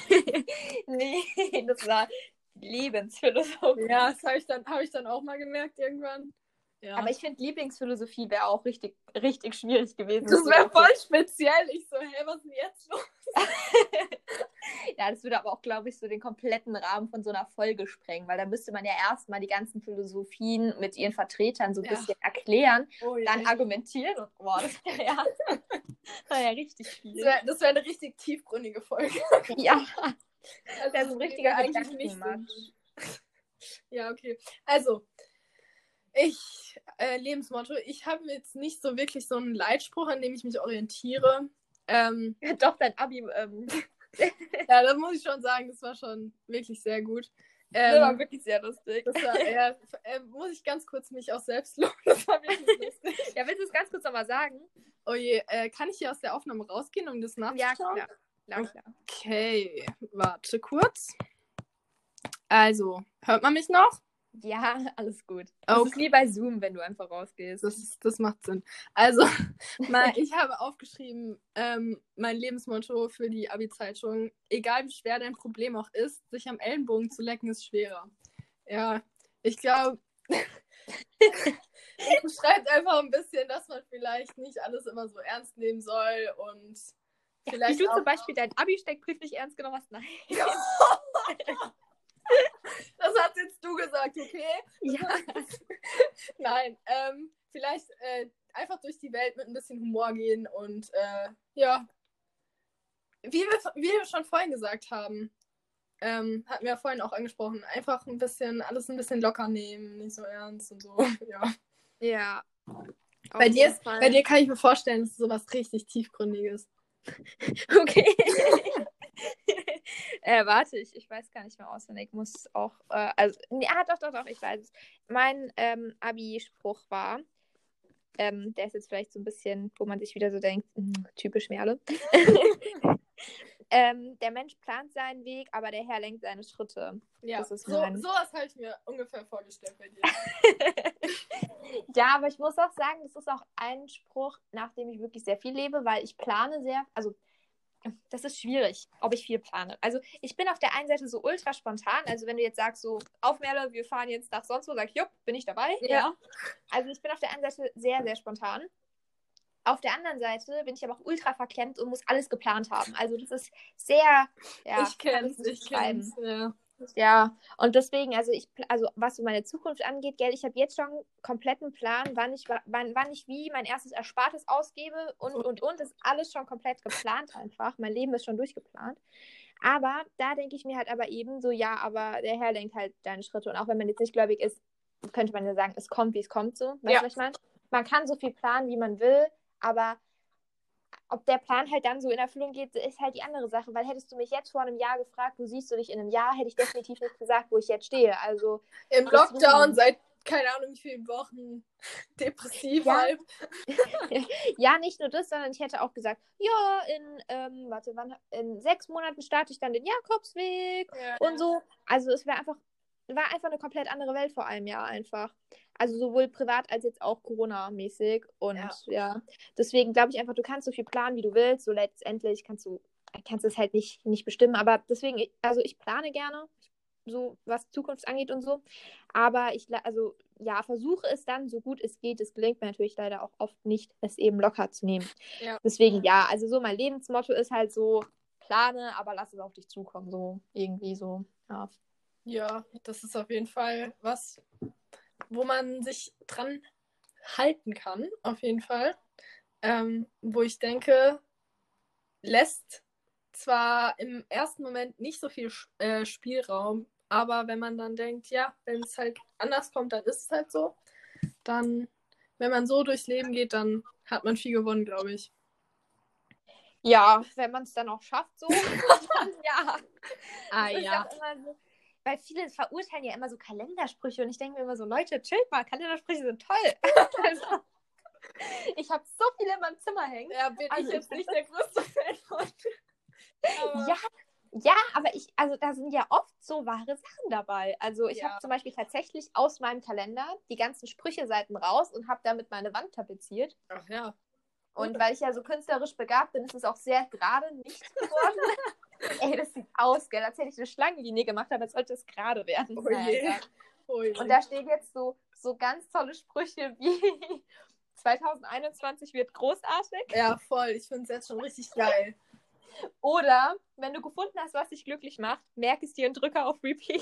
A: Nee, das war Lebensphilosophie.
B: Ja, das habe ich, dann, hab ich dann auch mal gemerkt irgendwann. Ja.
A: Aber ich finde, Lieblingsphilosophie wäre auch richtig, richtig schwierig gewesen.
B: Das wäre voll speziell. Ich so, hä, was ist denn jetzt los?
A: Ja, das würde aber auch, glaube ich, so den kompletten Rahmen von so einer Folge sprengen, weil da müsste man ja erstmal die ganzen Philosophien mit ihren Vertretern so ein
B: Ja.
A: bisschen erklären,
B: Oh, ja.
A: dann argumentieren und boah, das wäre ja, wär ja richtig viel.
B: Das wäre das wär eine richtig tiefgründige Folge.
A: Ja,
B: Das
A: wäre so ein richtiger
B: eigentlich nicht so
A: Gedankenmatch.
B: gut. Ja, okay. Also, ich, äh, Lebensmotto, ich habe jetzt nicht so wirklich so einen Leitspruch, an dem ich mich orientiere. Ähm,
A: Doch, dein Abi, ähm,
B: ja, das muss ich schon sagen, das war schon wirklich sehr gut.
A: das
B: Ähm,
A: war wirklich sehr lustig.
B: das war, ja, äh, muss ich ganz kurz mich auch selbst loben. Das war wirklich lustig.
A: Ja, willst du es ganz kurz nochmal sagen?
B: Oh je, äh, kann ich hier aus der Aufnahme rausgehen, um das
A: Ja,
B: nachzuschauen?
A: klar. klar, klar.
B: Okay, warte kurz. Also, hört man mich noch?
A: Ja, alles gut. Das
B: Okay.
A: ist wie bei Zoom, wenn du einfach rausgehst.
B: Das, ist, das macht Sinn. Also, mal, ich habe aufgeschrieben, ähm, mein Lebensmotto für die Abi-Zeitung: Egal wie schwer dein Problem auch ist, sich am Ellenbogen zu lecken ist schwerer. Ja, ich glaube, es beschreibt einfach ein bisschen, dass man vielleicht nicht alles immer so ernst nehmen soll und
A: Ja,
B: vielleicht
A: wie du
B: auch
A: zum Beispiel deinen Abi-Steckbrief nicht ernst genommen hast. Nein.
B: Das hast jetzt du gesagt, okay?
A: Ja.
B: Nein, ähm, vielleicht äh, einfach durch die Welt mit ein bisschen Humor gehen und äh, ja, wie wir, wie wir schon vorhin gesagt haben, ähm, hatten wir ja vorhin auch angesprochen, einfach ein bisschen, alles ein bisschen locker nehmen, nicht so ernst und so, ja.
A: Ja.
B: Bei dir, bei dir kann ich mir vorstellen, dass sowas richtig Tiefgründiges.
A: Okay. äh, warte, ich, ich weiß gar nicht mehr auswendig. Ich muss auch, äh, also, ja, doch, doch, doch, ich weiß es. Mein ähm, Abi-Spruch war, ähm, der ist jetzt vielleicht so ein bisschen, wo man sich wieder so denkt, mh, typisch Merle. ähm, der Mensch plant seinen Weg, aber der Herr lenkt seine Schritte.
B: Ja,
A: Das ist
B: so,
A: mein...
B: sowas habe ich mir ungefähr vorgestellt bei dir.
A: Ja, aber ich muss auch sagen, das ist auch ein Spruch, nach dem ich wirklich sehr viel lebe, weil ich plane sehr, also das ist schwierig, ob ich viel plane. Also ich bin auf der einen Seite so ultra spontan, also wenn du jetzt sagst so, auf Merle, wir fahren jetzt nach sonst wo, sag ich, jupp, bin ich dabei.
B: Ja.
A: Also ich bin auf der einen Seite sehr, sehr spontan. Auf der anderen Seite bin ich aber auch ultra verklemmt und muss alles geplant haben. Also das ist sehr, ja,
B: ich kenn's,
A: kann
B: ich kenn's, ja.
A: Ja, und deswegen, also ich, also was so meine Zukunft angeht, gell, ich habe jetzt schon einen kompletten Plan, wann ich, wann, wann ich wie mein erstes Erspartes ausgebe und, und, und, ist alles schon komplett geplant einfach. Mein Leben ist schon durchgeplant. Aber da denke ich mir halt aber eben so, ja, aber der Herr lenkt halt deine Schritte. Und auch wenn man jetzt nicht gläubig ist, könnte man ja sagen, es kommt, wie es kommt so. Weißt
B: Ja.
A: du, was ich meine? Man kann so viel planen, wie man will, aber ob der Plan halt dann so in Erfüllung geht, ist halt die andere Sache. Weil hättest du mich jetzt vor einem Jahr gefragt, wo siehst du dich in einem Jahr, hätte ich definitiv nicht gesagt, wo ich jetzt stehe. Also
B: Im
A: deswegen-
B: Lockdown seit, keine Ahnung, wie vielen Wochen depressiv
A: Ja.
B: halb.
A: Ja, nicht nur das, sondern ich hätte auch gesagt, ja, in, ähm, warte, wann, in sechs Monaten starte ich dann den Jakobsweg
B: Ja.
A: und so. Also es wäre einfach, war einfach eine komplett andere Welt vor einem Jahr einfach. Also sowohl privat als jetzt auch Corona-mäßig. Und
B: Ja.
A: ja, deswegen glaube ich einfach, du kannst so viel planen, wie du willst. So letztendlich kannst du, kannst es halt nicht, nicht bestimmen. Aber deswegen, also ich plane gerne. so was Zukunft angeht und so. Aber ich, also ja, versuche es dann, so gut es geht. Es gelingt mir natürlich leider auch oft nicht, es eben locker zu nehmen.
B: Ja.
A: Deswegen ja, also so mein Lebensmotto ist halt so, plane, aber lass es auf dich zukommen, so irgendwie so, ja.
B: Ja, das ist auf jeden Fall was, wo man sich dran halten kann, auf jeden Fall. Ähm, wo ich denke, lässt zwar im ersten Moment nicht so viel äh, Spielraum, aber wenn man dann denkt, ja, wenn es halt anders kommt, dann ist es halt so. Dann, wenn man so durchs Leben geht, dann hat man viel gewonnen, glaube ich.
A: Ja, wenn man es dann auch schafft, so, dann ja.
B: Ah,
A: das ist
B: ja.
A: auch immer so, weil viele verurteilen ja immer so Kalendersprüche und ich denke mir immer so, Leute, chillt mal, Kalendersprüche sind toll. Also, ich habe so viele in meinem Zimmer hängen.
B: Ja, bin
A: Also
B: ich jetzt
A: ich
B: nicht der größte Fan von.
A: Aber... Ja, ja, aber ich, also da sind ja oft so wahre Sachen dabei. Also ich
B: Ja.
A: habe zum Beispiel tatsächlich aus meinem Kalender die ganzen Sprüche-Seiten raus und habe damit meine Wand tapeziert.
B: Ach ja.
A: Und weil ich ja so künstlerisch begabt bin, ist es auch sehr gerade nicht geworden. Ey, das sieht aus, gell, als hätte ich eine Schlangenlinie gemacht, aber jetzt sollte es gerade werden.
B: Oh je.
A: Naja,
B: Oh je.
A: und da stehen jetzt so, so ganz tolle Sprüche wie zwanzig einundzwanzig wird großartig.
B: Ja, voll. Ich finde es jetzt schon richtig geil.
A: Oder, wenn du gefunden hast, was dich glücklich macht, merk es dir und drücke auf Repeat.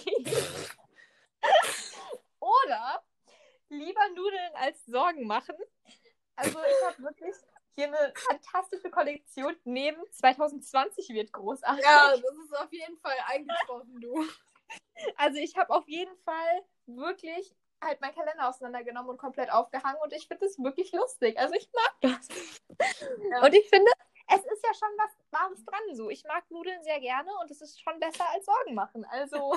A: Oder, lieber Nudeln als Sorgen machen. Also ich habe wirklich hier eine fantastische Kollektion neben zwanzig zwanzig wird großartig.
B: Ja, das ist auf jeden Fall eingetroffen, du.
A: Also ich habe auf jeden Fall wirklich halt meinen Kalender auseinandergenommen und komplett aufgehangen und ich finde das wirklich lustig. Also ich mag das. Ja. Und ich finde, es ist ja schon was Wahres dran so. Ich mag Nudeln sehr gerne und es ist schon besser als Sorgen machen. Also,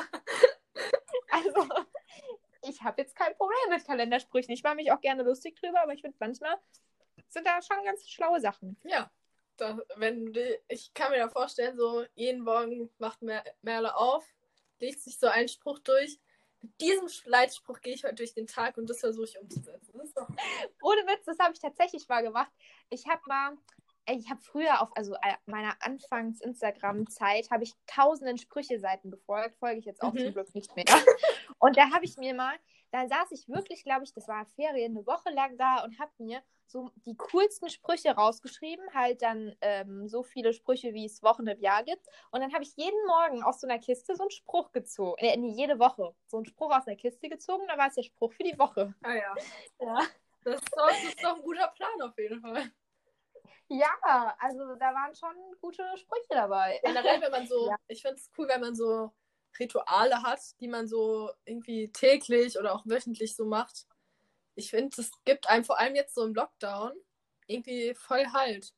A: also ich habe jetzt kein Problem mit Kalendersprüchen. Ich mache mich auch gerne lustig drüber, aber ich finde manchmal sind da schon ganz schlaue Sachen.
B: Ja, da, wenn die, ich kann mir da vorstellen, so jeden Morgen macht Mer- Merle auf, legt sich so einen Spruch durch. Mit diesem Leitspruch gehe ich heute durch den Tag und das versuche ich umzusetzen. Das ist doch...
A: Ohne Witz, das habe ich tatsächlich mal gemacht. Ich habe mal, ich habe früher auf, also meiner Anfangs-Instagram-Zeit, habe ich tausenden Sprüche-Seiten gefolgt, folge ich jetzt auch
B: Mhm.
A: zum Glück nicht mehr. Und da habe ich mir mal, da saß ich wirklich, glaube ich, das war Ferien, eine Woche lang da und habe mir so die coolsten Sprüche rausgeschrieben, halt dann ähm, so viele Sprüche, wie es Wochen im Jahr gibt. Und dann habe ich jeden Morgen aus so einer Kiste so einen Spruch gezogen, äh, nee, jede Woche so einen Spruch aus einer Kiste gezogen, da war es der Spruch für die Woche.
B: Ah ja.
A: Ja.
B: Das ist, doch, das ist doch ein guter Plan auf jeden Fall.
A: Ja, also da waren schon gute Sprüche dabei.
B: Generell, wenn man so, ja. Ich finde es cool, wenn man so Rituale hat, die man so irgendwie täglich oder auch wöchentlich so macht. Ich finde, es gibt einem vor allem jetzt so im Lockdown irgendwie voll Halt.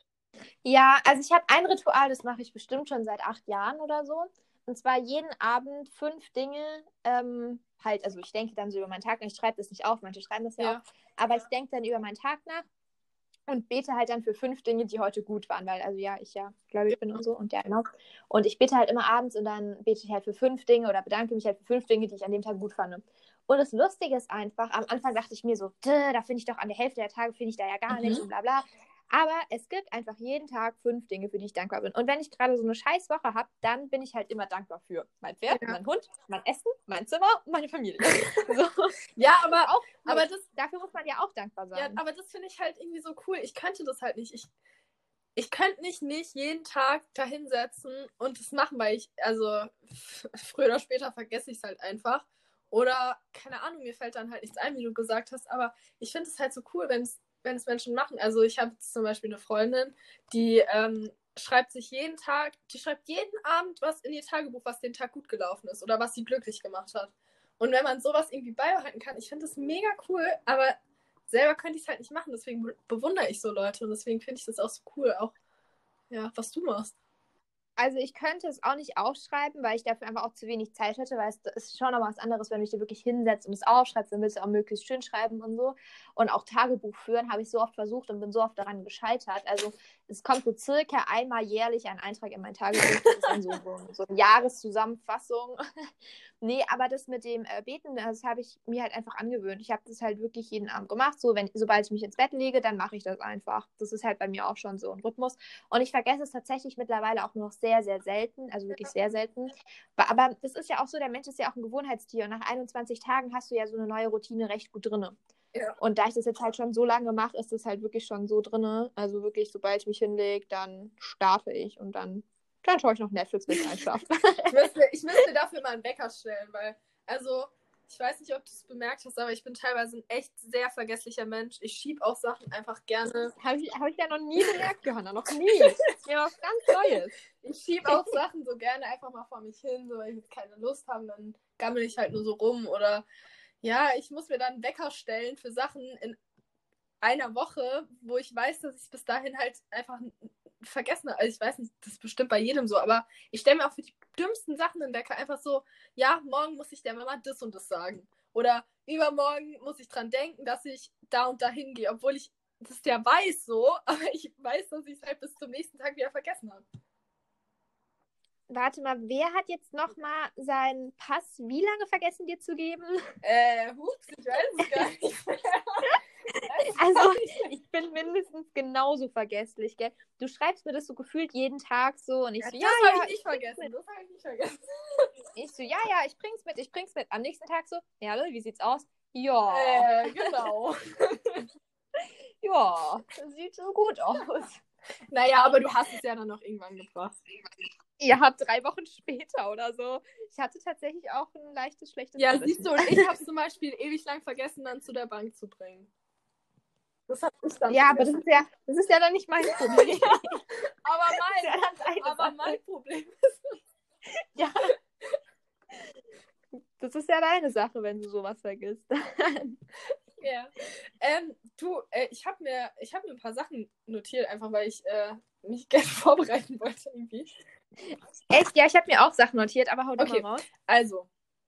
A: Ja, also ich habe ein Ritual, das mache ich bestimmt schon seit acht Jahren oder so. Und zwar jeden Abend fünf Dinge, ähm, halt, also ich denke dann so über meinen Tag nach, ich schreibe das nicht auf, manche schreiben das ja, ja. auch, aber ich denke dann über meinen Tag nach und bete halt dann für fünf Dinge, die heute gut waren, weil, also ja, ich ja gläubig bin und so und ja, genau. Und ich bete halt immer abends und dann bete ich halt für fünf Dinge oder bedanke mich halt für fünf Dinge, die ich an dem Tag gut fand. Und das Lustige ist einfach, am Anfang dachte ich mir so, da finde ich doch an der Hälfte der Tage, finde ich da ja gar mhm. nichts und bla bla. Aber es gibt einfach jeden Tag fünf Dinge, für die ich dankbar bin. Und wenn ich gerade so eine scheiß Woche habe, dann bin ich halt immer dankbar für mein Pferd, ja. mein Hund, mein Essen, mein Zimmer und meine Familie. So.
B: Ja, aber,
A: auch,
B: aber das,
A: dafür muss man ja auch dankbar sein.
B: Ja, aber das finde ich halt irgendwie so cool. Ich könnte das halt nicht. Ich, ich könnte mich nicht jeden Tag da hinsetzen und das machen, weil ich, also f- früher oder später vergesse ich es halt einfach. Oder, keine Ahnung, mir fällt dann halt nichts ein, wie du gesagt hast. Aber ich finde es halt so cool, wenn es wenn es Menschen machen. Also ich habe jetzt zum Beispiel eine Freundin, die ähm, schreibt sich jeden Tag, die schreibt jeden Abend was in ihr Tagebuch, was den Tag gut gelaufen ist oder was sie glücklich gemacht hat. Und wenn man sowas irgendwie beibehalten kann, ich finde das mega cool, aber selber könnte ich es halt nicht machen. Deswegen be- bewundere ich so Leute und deswegen finde ich das auch so cool, auch ja, was du machst.
A: Also ich könnte es auch nicht aufschreiben, weil ich dafür einfach auch zu wenig Zeit hätte, weil es ist schon noch was anderes, wenn du dich da wirklich hinsetzt und es aufschreibst, dann willst du auch möglichst schön schreiben und so. Und auch Tagebuch führen habe ich so oft versucht und bin so oft daran gescheitert. Also es kommt so circa einmal jährlich ein Eintrag in mein Tagebuch. Das ist dann so, so, so eine Jahreszusammenfassung. Nee, aber das mit dem äh, Beten, das habe ich mir halt einfach angewöhnt. Ich habe das halt wirklich jeden Abend gemacht. So, wenn, sobald ich mich ins Bett lege, dann mache ich das einfach. Das ist halt bei mir auch schon so ein Rhythmus. Und ich vergesse es tatsächlich mittlerweile auch nur noch sehr, sehr selten, also wirklich sehr selten. Aber das ist ja auch so, der Mensch ist ja auch ein Gewohnheitstier und nach einundzwanzig Tagen hast du ja so eine neue Routine recht gut drin.
B: Ja.
A: Und da ich das jetzt halt schon so lange mache, ist es halt wirklich schon so drin. Also wirklich, sobald ich mich hinlege, dann starte ich und dann, dann schaue ich noch Netflix, wenn ich einschlafe.
B: ich, müsste, ich müsste dafür mal einen Wecker stellen, weil, also, ich weiß nicht, ob du es bemerkt hast, aber ich bin teilweise ein echt sehr vergesslicher Mensch. Ich schiebe auch Sachen einfach gerne.
A: Habe ich, hab ich ja noch nie bemerkt, Johanna, noch nie. Das ist mir was ganz Neues.
B: Ich schiebe auch Sachen so gerne einfach mal vor mich hin, so, weil ich jetzt keine Lust habe, dann gammel ich halt nur so rum oder ja, ich muss mir dann einen Wecker stellen für Sachen in einer Woche, wo ich weiß, dass ich es bis dahin halt einfach vergessen habe. Also ich weiß nicht, das ist bestimmt bei jedem so, aber ich stelle mir auch für die dümmsten Sachen einen Wecker einfach so, ja, morgen muss ich der Mama das und das sagen. Oder übermorgen muss ich dran denken, dass ich da und da hingehe, obwohl ich das ja weiß so, aber ich weiß, dass ich es halt bis zum nächsten Tag wieder vergessen habe.
A: Warte mal, wer hat jetzt nochmal seinen Pass wie lange vergessen dir zu geben?
B: Äh, hups, ich weiß es gar nicht mehr.
A: Also, ich bin mindestens genauso vergesslich, gell? Du schreibst mir das so gefühlt jeden Tag so und ich
B: Ja,
A: so,
B: das
A: ja,
B: habe
A: ja.
B: ich nicht vergessen, das habe ich nicht vergessen.
A: Ich so, ja, ja, ich bring's mit, ich bring's mit. Am nächsten Tag so, ja, wie sieht's aus? Ja.
B: Äh, genau.
A: Ja, das sieht so gut aus.
B: Naja, aber du hast es ja dann noch irgendwann gebracht.
A: Ja, drei Wochen später oder so. Ich hatte tatsächlich auch ein leichtes, schlechtes
B: Ja,
A: Gewissen.
B: siehst du, und ich habe es zum Beispiel ewig lang vergessen, dann zu der Bank zu bringen. Das hat ich dann
A: Ja, aber
B: vergessen.
A: das ist ja, das ist ja dann nicht mein Problem.
B: aber
A: Das ist ja
B: mein,
A: dann deine
B: aber
A: Sache.
B: mein Problem ist,
A: Ja. Das ist ja deine Sache, wenn du sowas vergisst.
B: ja. Ähm, du, äh, ich habe mir, ich hab mir ein paar Sachen notiert, einfach weil ich äh, mich gerne vorbereiten wollte irgendwie.
A: Echt? Ja, ich habe mir auch Sachen notiert, aber hau doch
B: Okay.
A: mal raus.
B: Also,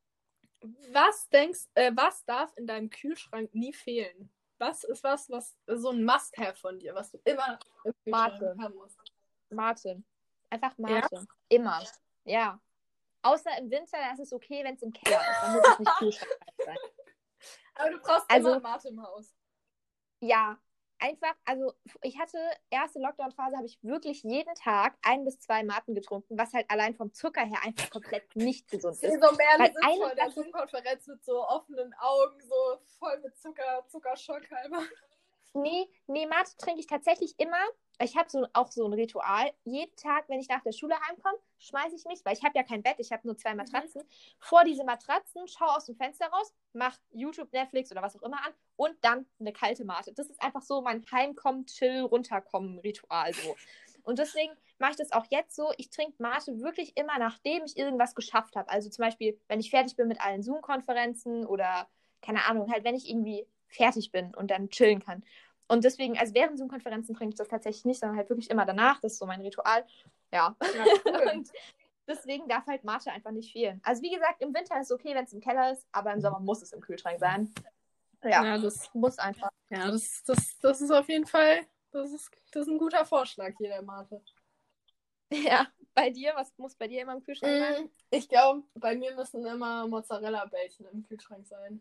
B: was denkst, äh, was darf in deinem Kühlschrank nie fehlen? Was ist was, was so ein Must-have von dir, was du immer im Kühlschrank
A: Mate.
B: haben musst?
A: Mate. Einfach Mate. Immer. Ja. Außer im Winter, da ist es okay, wenn es im Keller ist. Dann muss es nicht Kühlschrank sein.
B: Aber du brauchst
A: Also-
B: immer Mate im Haus.
A: Ja, einfach, also ich hatte erste Lockdown-Phase, habe ich wirklich jeden Tag ein bis zwei Maten getrunken, was halt allein vom Zucker her einfach komplett nicht gesund
B: Ich sehe
A: ist.
B: so Merle
A: Weil
B: sitzt
A: eine
B: vor der
A: Flasche-
B: Zoom-Konferenz mit so offenen Augen, so voll mit Zucker, Zuckerschock halber.
A: Nee, nee, Mate trinke ich tatsächlich immer. Ich habe so, auch so ein Ritual. Jeden Tag, wenn ich nach der Schule heimkomme, schmeiße ich mich, weil ich habe ja kein Bett, ich habe nur zwei Matratzen, mhm. vor diese Matratzen, schaue aus dem Fenster raus, mache YouTube, Netflix oder was auch immer an und dann eine kalte Mate. Das ist einfach so mein Heimkommen, Chill, runterkommen Ritual so. Und deswegen mache ich das auch jetzt so. Ich trinke Mate wirklich immer, nachdem ich irgendwas geschafft habe. Also zum Beispiel, wenn ich fertig bin mit allen Zoom-Konferenzen oder, keine Ahnung, halt wenn ich irgendwie fertig bin und dann chillen kann. Und deswegen, also während Zoom-Konferenzen trinke ich das tatsächlich nicht, sondern halt wirklich immer danach. Das ist so mein Ritual. Ja.
B: Ja, cool.
A: Und deswegen darf halt Mate einfach nicht fehlen. Also wie gesagt, im Winter ist es okay, wenn es im Keller ist, aber im Sommer muss es im Kühlschrank sein. Ja,
B: Ja, das,
A: muss einfach.
B: ja das, das, das ist auf jeden Fall, das ist, das ist ein guter Vorschlag hier, der Mate.
A: Ja, bei dir, was muss bei dir immer im Kühlschrank sein?
B: Ich glaube, bei mir müssen immer Mozzarella-Bällchen im Kühlschrank sein.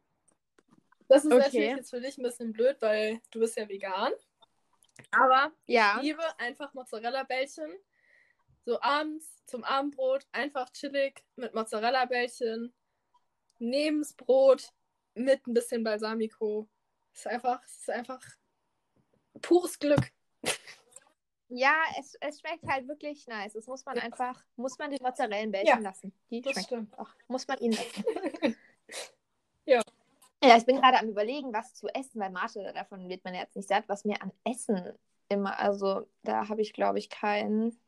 B: Das ist
A: Okay.
B: natürlich jetzt für dich ein bisschen blöd, weil du bist ja vegan. Aber
A: Ja.
B: ich liebe einfach Mozzarella-Bällchen. So abends zum Abendbrot einfach chillig mit Mozzarella-Bällchen. Neben das Brot mit ein bisschen Balsamico. Es ist einfach, es ist einfach pures Glück.
A: Ja, es, es schmeckt halt wirklich nice. Das muss man
B: Ja.
A: einfach, muss man die Mozzarellenbällchen
B: Ja,
A: lassen. Die
B: das
A: schmecken
B: stimmt.
A: auch. Muss man ihnen lassen.
B: Ja.
A: Ja, ich bin gerade am Überlegen, was zu essen, weil Mate, davon wird man ja jetzt nicht satt, was mir an Essen immer, also da habe ich, glaube ich, keinen.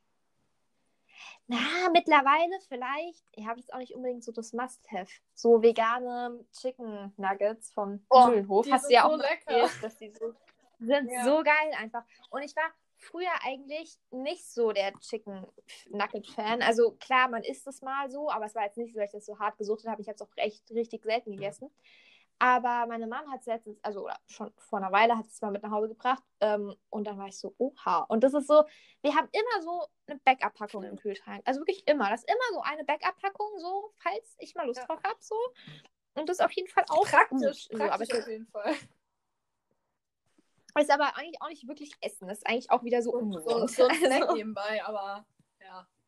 A: Na, mittlerweile vielleicht, ich habe jetzt auch nicht unbedingt so das Must-Have. So vegane Chicken Nuggets vom
B: Oh,
A: Mühlenhof.
B: die
A: Hast
B: sind
A: du ja
B: so
A: auch mal
B: lecker.
A: erzählt, dass die so sind
B: Ja.
A: so geil einfach. Und ich war früher eigentlich nicht so der Chicken Nugget Fan. Also klar, man isst es mal so, aber es war jetzt nicht so, dass ich das so hart gesuchtet habe. Ich habe es auch recht richtig selten gegessen. Aber meine Mom hat es letztens, also oder schon vor einer Weile, hat es mal mit nach Hause gebracht. Ähm, und dann war ich so, oha. Und das ist so, wir haben immer so eine Backup-Packung im Kühlschrank. Also wirklich immer. Das ist immer so eine Backup-Packung, so, falls ich mal Lust
B: Ja.
A: drauf habe. So. Und das ist auf jeden Fall auch
B: Praktisch,
A: gut.
B: praktisch
A: So, aber
B: auf jeden Fall.
A: ist aber eigentlich auch nicht wirklich Essen. Das ist eigentlich auch wieder so
B: So,
A: ungesund.
B: so ein Snack
A: Also,
B: nebenbei, aber ja.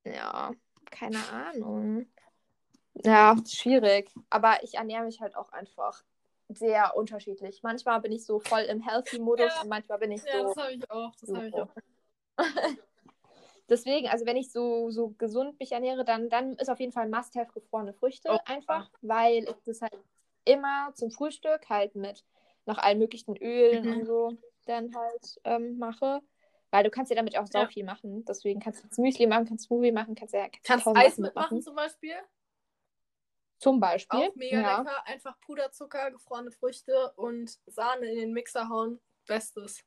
A: Ja, keine Ahnung. Ja, schwierig. Aber ich ernähre mich halt auch einfach sehr unterschiedlich. Manchmal bin ich so voll im Healthy-Modus
B: Ja.
A: und manchmal bin ich
B: Ja,
A: so.
B: das habe ich auch. Das
A: so.
B: habe ich auch.
A: Deswegen, also wenn ich so, so gesund mich ernähre, dann, dann ist auf jeden Fall Must-have gefrorene Früchte
B: Oh,
A: einfach, weil ich das halt immer zum Frühstück halt mit noch allen möglichen Ölen
B: Mhm.
A: und so dann halt ähm, mache. Weil du kannst ja damit auch sau
B: Ja.
A: viel machen. Deswegen kannst du Müsli machen, kannst Smoothie machen, kannst ja kannst
B: Kannst
A: tausend
B: Eis
A: Sachen
B: mitmachen
A: mitmachen.
B: zum Beispiel.
A: Zum Beispiel.
B: Auch mega
A: ja.
B: lecker. Einfach Puderzucker, gefrorene Früchte und Sahne in den Mixer hauen. Bestes.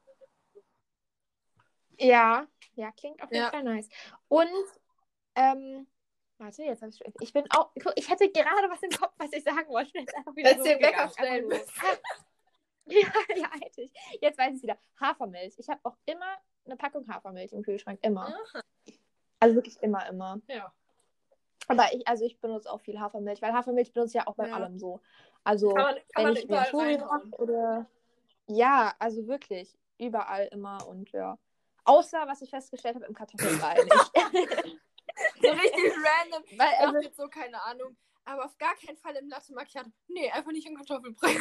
A: Ja, ja, klingt auf jeden
B: Ja.
A: Fall nice. Und, ähm, warte, jetzt habe ich schon. Ich bin auch. guck, Ich hatte gerade was im Kopf, was ich sagen wollte. Ich bin jetzt einfach wieder
B: Hättest
A: so
B: du den Wecker
A: rumgegangen.
B: stellen
A: Einfach so. Ja, ja, hätte ich. Jetzt weiß ich es wieder. Hafermilch. Ich habe auch immer eine Packung Hafermilch im Kühlschrank. Immer.
B: Aha.
A: Also wirklich immer, immer.
B: Ja.
A: Aber ich, also ich benutze auch viel Hafermilch, weil Hafermilch benutze ich ja auch bei
B: Ja.
A: allem so. Also,
B: Kann man, kann
A: wenn
B: man
A: ich mir einen
B: überall
A: Smoothie mache
B: reinhauen.
A: oder. Ja, also wirklich. Überall immer und ja. Außer, was ich festgestellt habe, im Kartoffelbrei nicht.
B: So richtig random.
A: Weil,
B: Ich
A: also,
B: dachte jetzt so, keine Ahnung. Aber auf gar keinen Fall im Latte Macchiato. Nee, einfach nicht in Kartoffelbrei.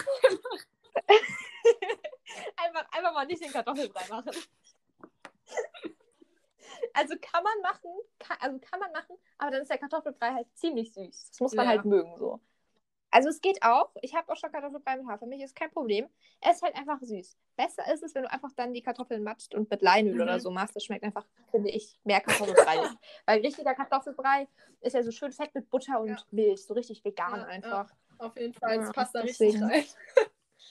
A: einfach, einfach mal nicht den Kartoffelbrei machen. Also kann man machen, kann, also kann man machen, aber dann ist der Kartoffelbrei halt ziemlich süß. Das muss man
B: Ja.
A: halt mögen so. Also es geht auch. Ich habe auch schon Kartoffelbrei mit Hafermilch, ist kein Problem. Er ist halt einfach süß. Besser ist es, wenn du einfach dann die Kartoffeln matscht und mit Leinöl
B: Mhm.
A: oder so machst. Das schmeckt einfach, finde ich, mehr Kartoffelbrei. Weil richtiger Kartoffelbrei ist ja so schön fett mit Butter und
B: Ja.
A: Milch. So richtig vegan
B: Ja,
A: einfach.
B: Ja, auf jeden Fall. Das
A: Ja,
B: passt da
A: deswegen.
B: richtig rein.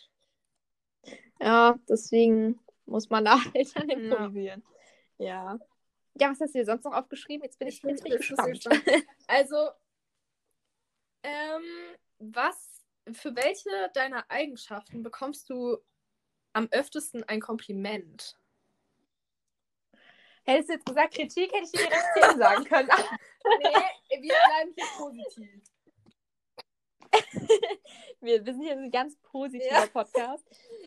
A: Ja, deswegen muss man da halt dann
B: Ja.
A: improvisieren. Ja. Ja, was hast du dir sonst noch aufgeschrieben? Jetzt bin ich, jetzt bin ich
B: Jetzt bist du
A: gespannt.
B: gespannt. Also, ähm, was, für welche deiner Eigenschaften bekommst du am öftesten ein Kompliment?
A: Hättest du jetzt gesagt Kritik, hätte ich dir direkt zehn sagen können.
B: Nee, wir bleiben hier positiv.
A: wir, wir sind hier ein ganz positiver
B: Ja.
A: Podcast.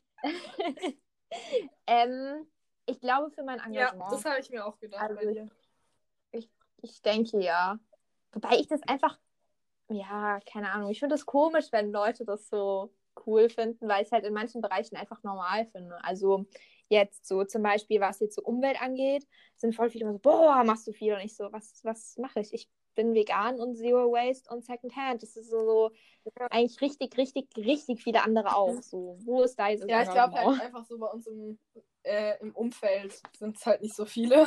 A: ähm, ich glaube für mein
B: Ja,
A: Engagement.
B: das habe ich mir auch gedacht
A: Also
B: bei dir.
A: Ich, ich denke ja. Wobei ich das einfach, ja, keine Ahnung. Ich finde es komisch, wenn Leute das so cool finden, weil ich es halt in manchen Bereichen einfach normal finde. Also jetzt so zum Beispiel, was jetzt so Umwelt angeht, sind voll viele immer so, boah, machst du viel. Und ich so, was, was mache ich? Ich bin vegan und Zero Waste und Secondhand. Das ist so, so
B: Ja.
A: eigentlich richtig, richtig, richtig viele andere auch. So, wo ist da dieses
B: Ja, ich glaube
A: Engagement?
B: halt einfach so bei uns im, äh, im Umfeld sind es halt nicht so viele.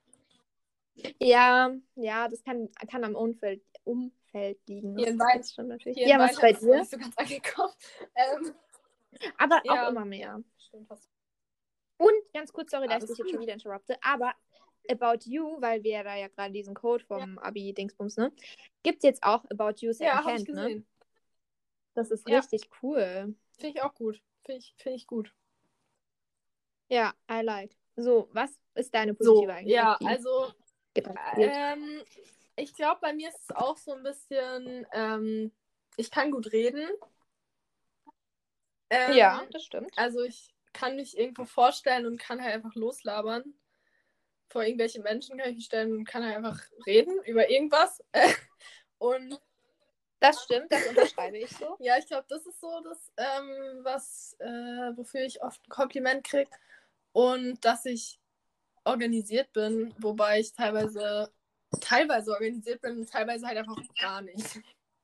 A: Ja, ja, das kann, kann am Umfeld, Umfeld liegen.
B: Hier
A: Das,
B: in Wein,
A: das stimmt natürlich.
B: hier
A: Ja,
B: in
A: was ist bei
B: Wein ist es noch
A: dir?
B: nicht so ganz angekommen. Ähm,
A: Aber
B: ja.
A: auch immer mehr.
B: Stimmt, hast
A: Und ganz kurz, sorry, dass
B: Alles
A: ich dich jetzt
B: gut.
A: schon wieder interrupte, aber About You, weil wir da ja gerade diesen Code vom Abi-Dingsbums, ne? Gibt jetzt auch About You
B: Ja, habe ich
A: Secondhand, ne?
B: gesehen.
A: Das ist
B: Ja.
A: richtig cool.
B: Finde ich auch gut. Finde ich, find ich gut.
A: Ja, I like. So, was ist deine
B: So,
A: positive Eigenschaft?
B: ja,
A: die
B: also
A: gedacht wird?
B: ähm, ich glaube, bei mir ist es auch so ein bisschen, ähm, ich kann gut reden. Ähm,
A: Ja, das stimmt.
B: Also ich kann mich irgendwo vorstellen und kann halt einfach loslabern. Vor irgendwelche Menschen kann ich mich stellen und kann halt einfach reden über irgendwas. Und
A: Das stimmt, das unterschreibe ich so.
B: ja, ich glaube, das ist so das, ähm, was, äh, wofür ich oft ein Kompliment kriege. Und dass ich organisiert bin, wobei ich teilweise teilweise organisiert bin und teilweise halt einfach gar nicht.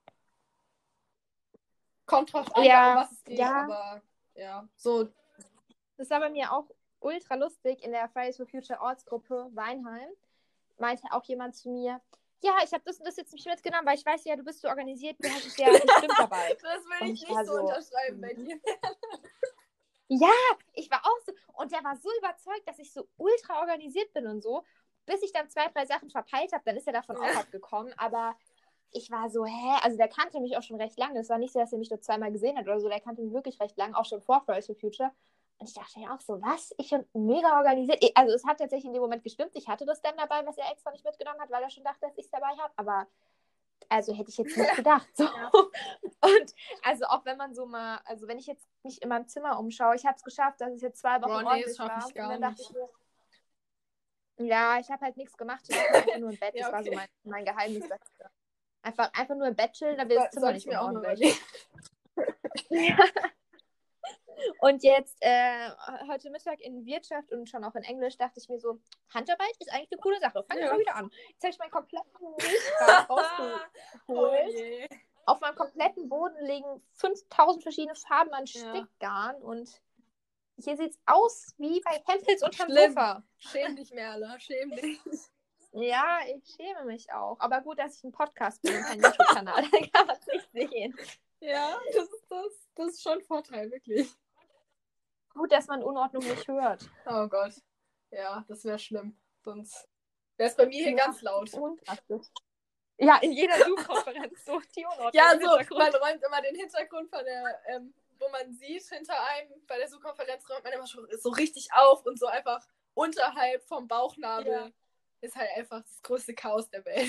B: Kommt drauf an,
A: Ja,
B: um was es geht,
A: ja.
B: aber ja, so.
A: Das war bei mir auch ultra lustig in der Fridays for Future Ortsgruppe Weinheim. Meinte auch jemand zu mir, ja, ich habe das und das jetzt nicht mitgenommen, weil ich weiß ja, du bist so organisiert, du hast es ja bestimmt dabei.
B: Das will
A: Und
B: ich
A: ich
B: nicht
A: war
B: so
A: so,
B: unterschreiben bei dir.
A: Ja, ich war auch so. Und der war so überzeugt, dass ich so ultra organisiert bin und so. Bis ich dann zwei, drei Sachen verpeilt habe, dann ist er davon auch
B: Ja.
A: abgekommen. Aber ich war so, hä? Also der kannte mich auch schon recht lange. Es war nicht so, dass er mich nur zweimal gesehen hat oder so. Der kannte mich wirklich recht lang, auch schon vor Fridays for Future. Und ich dachte ja auch so, was? Ich bin mega organisiert. Also es hat tatsächlich in dem Moment gestimmt. Ich hatte das dann dabei, was er extra nicht mitgenommen hat, weil er schon dachte, dass ich es dabei habe. Aber also hätte ich jetzt nicht gedacht. So.
B: Ja.
A: Und also auch wenn man so mal, also wenn ich jetzt mich in meinem Zimmer umschaue, ich habe es geschafft, dass es jetzt zwei Wochen
B: Boah, nee,
A: ordentlich
B: das schaff
A: war.
B: ich gar
A: und dann dachte
B: nicht.
A: ich mir, Ja, ich habe halt nichts gemacht. Ich war einfach nur im Bett.
B: Ja,
A: Das war so
B: okay.
A: mein, mein Geheimnis dafür. Einfach, einfach nur im Bett chillen, da wird das
B: So-
A: Zimmer
B: Soll ich
A: nicht
B: mir auch mal
A: unordentlich.
B: überlegen.
A: Und jetzt, äh, heute Mittag in Wirtschaft und schon auch in Englisch, dachte ich mir so, Handarbeit ist eigentlich eine coole Sache. Fang ich
B: Ja.
A: mal wieder an. Jetzt habe ich meinen kompletten Milchreis
B: Oh
A: rausgeholt.
B: je.
A: Auf meinem kompletten Boden liegen fünftausend verschiedene Farben an
B: Ja.
A: Stickgarn und hier sieht es aus wie bei Hempels unterm
B: Schlimm.
A: Sofa.
B: Schäm dich, Merle. Schäm dich.
A: Ja, ich schäme mich auch. Aber gut, dass ich ein Podcast bin und kein YouTube-Kanal. Da kann man es nicht sehen.
B: Ja, das ist, das, das ist schon ein Vorteil, wirklich.
A: Gut, dass man Unordnung nicht hört.
B: Oh Gott. Ja, das wäre schlimm. Sonst wäre es bei mir hier
A: Ja.
B: ganz laut.
A: Unpraktisch. Ja, in jeder Zoom-Konferenz so die Unordnung.
B: Ja,
A: im
B: so,
A: Hintergrund.
B: man räumt immer den Hintergrund von der, ähm, wo man sieht, hinter einem, bei der Zoom-Konferenz räumt man immer schon so richtig auf und so einfach unterhalb vom Bauchnabel
A: Ja.
B: ist halt einfach das größte Chaos der Welt.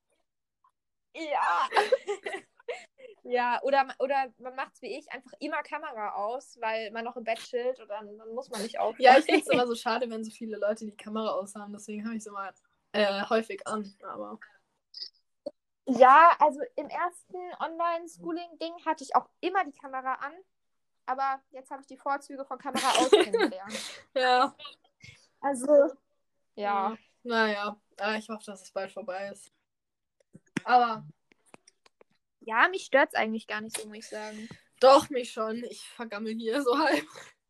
A: Ja. Ja, oder, oder man macht es wie ich, einfach immer Kamera aus, weil man noch im Bett chillt und dann, dann muss man nicht aufräumen.
B: Ja, ich finde es immer so schade, wenn so viele Leute die Kamera aushaben, deswegen habe ich es immer äh, häufig an, aber...
A: Ja, also im ersten Online-Schooling-Ding hatte ich auch immer die Kamera an, aber jetzt habe ich die Vorzüge von Kamera aus kennengelernt.
B: Ja.
A: Also, ja.
B: Naja, äh, ich hoffe, dass es bald vorbei ist. Aber
A: Ja, mich stört es eigentlich gar nicht so, muss ich sagen.
B: doch, mich schon. Ich vergammel hier so halb.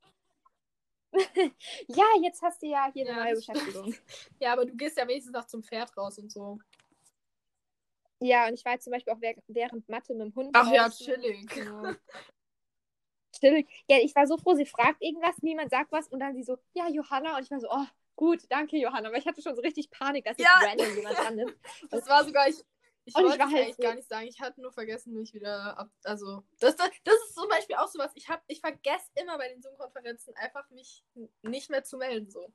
A: Ja, jetzt hast du ja hier
B: Ja,
A: eine neue
B: das
A: Beschäftigung.
B: Ja, aber du gehst ja wenigstens noch zum Pferd raus und so.
A: Ja, und ich war jetzt zum Beispiel auch während Mathe mit dem Hund
B: Ach ja,
A: draußen.
B: chillig.
A: Ja. Chillig. Ja, ich war so froh, sie fragt irgendwas, niemand sagt was und dann sie so, ja, Johanna. Und ich war so, oh, gut, danke, Johanna. Aber ich hatte schon so richtig Panik, dass jetzt
B: Ja.
A: random jemand dran ist.
B: Das war sogar, ich, ich
A: Und ich
B: wollte
A: war
B: es
A: halt
B: eigentlich
A: so-
B: gar nicht sagen. Ich hatte nur vergessen, mich wieder ab. Also, das, das, das ist zum Beispiel auch sowas. Ich, hab, ich vergesse immer bei den Zoom-Konferenzen einfach, mich n- nicht mehr zu melden. So.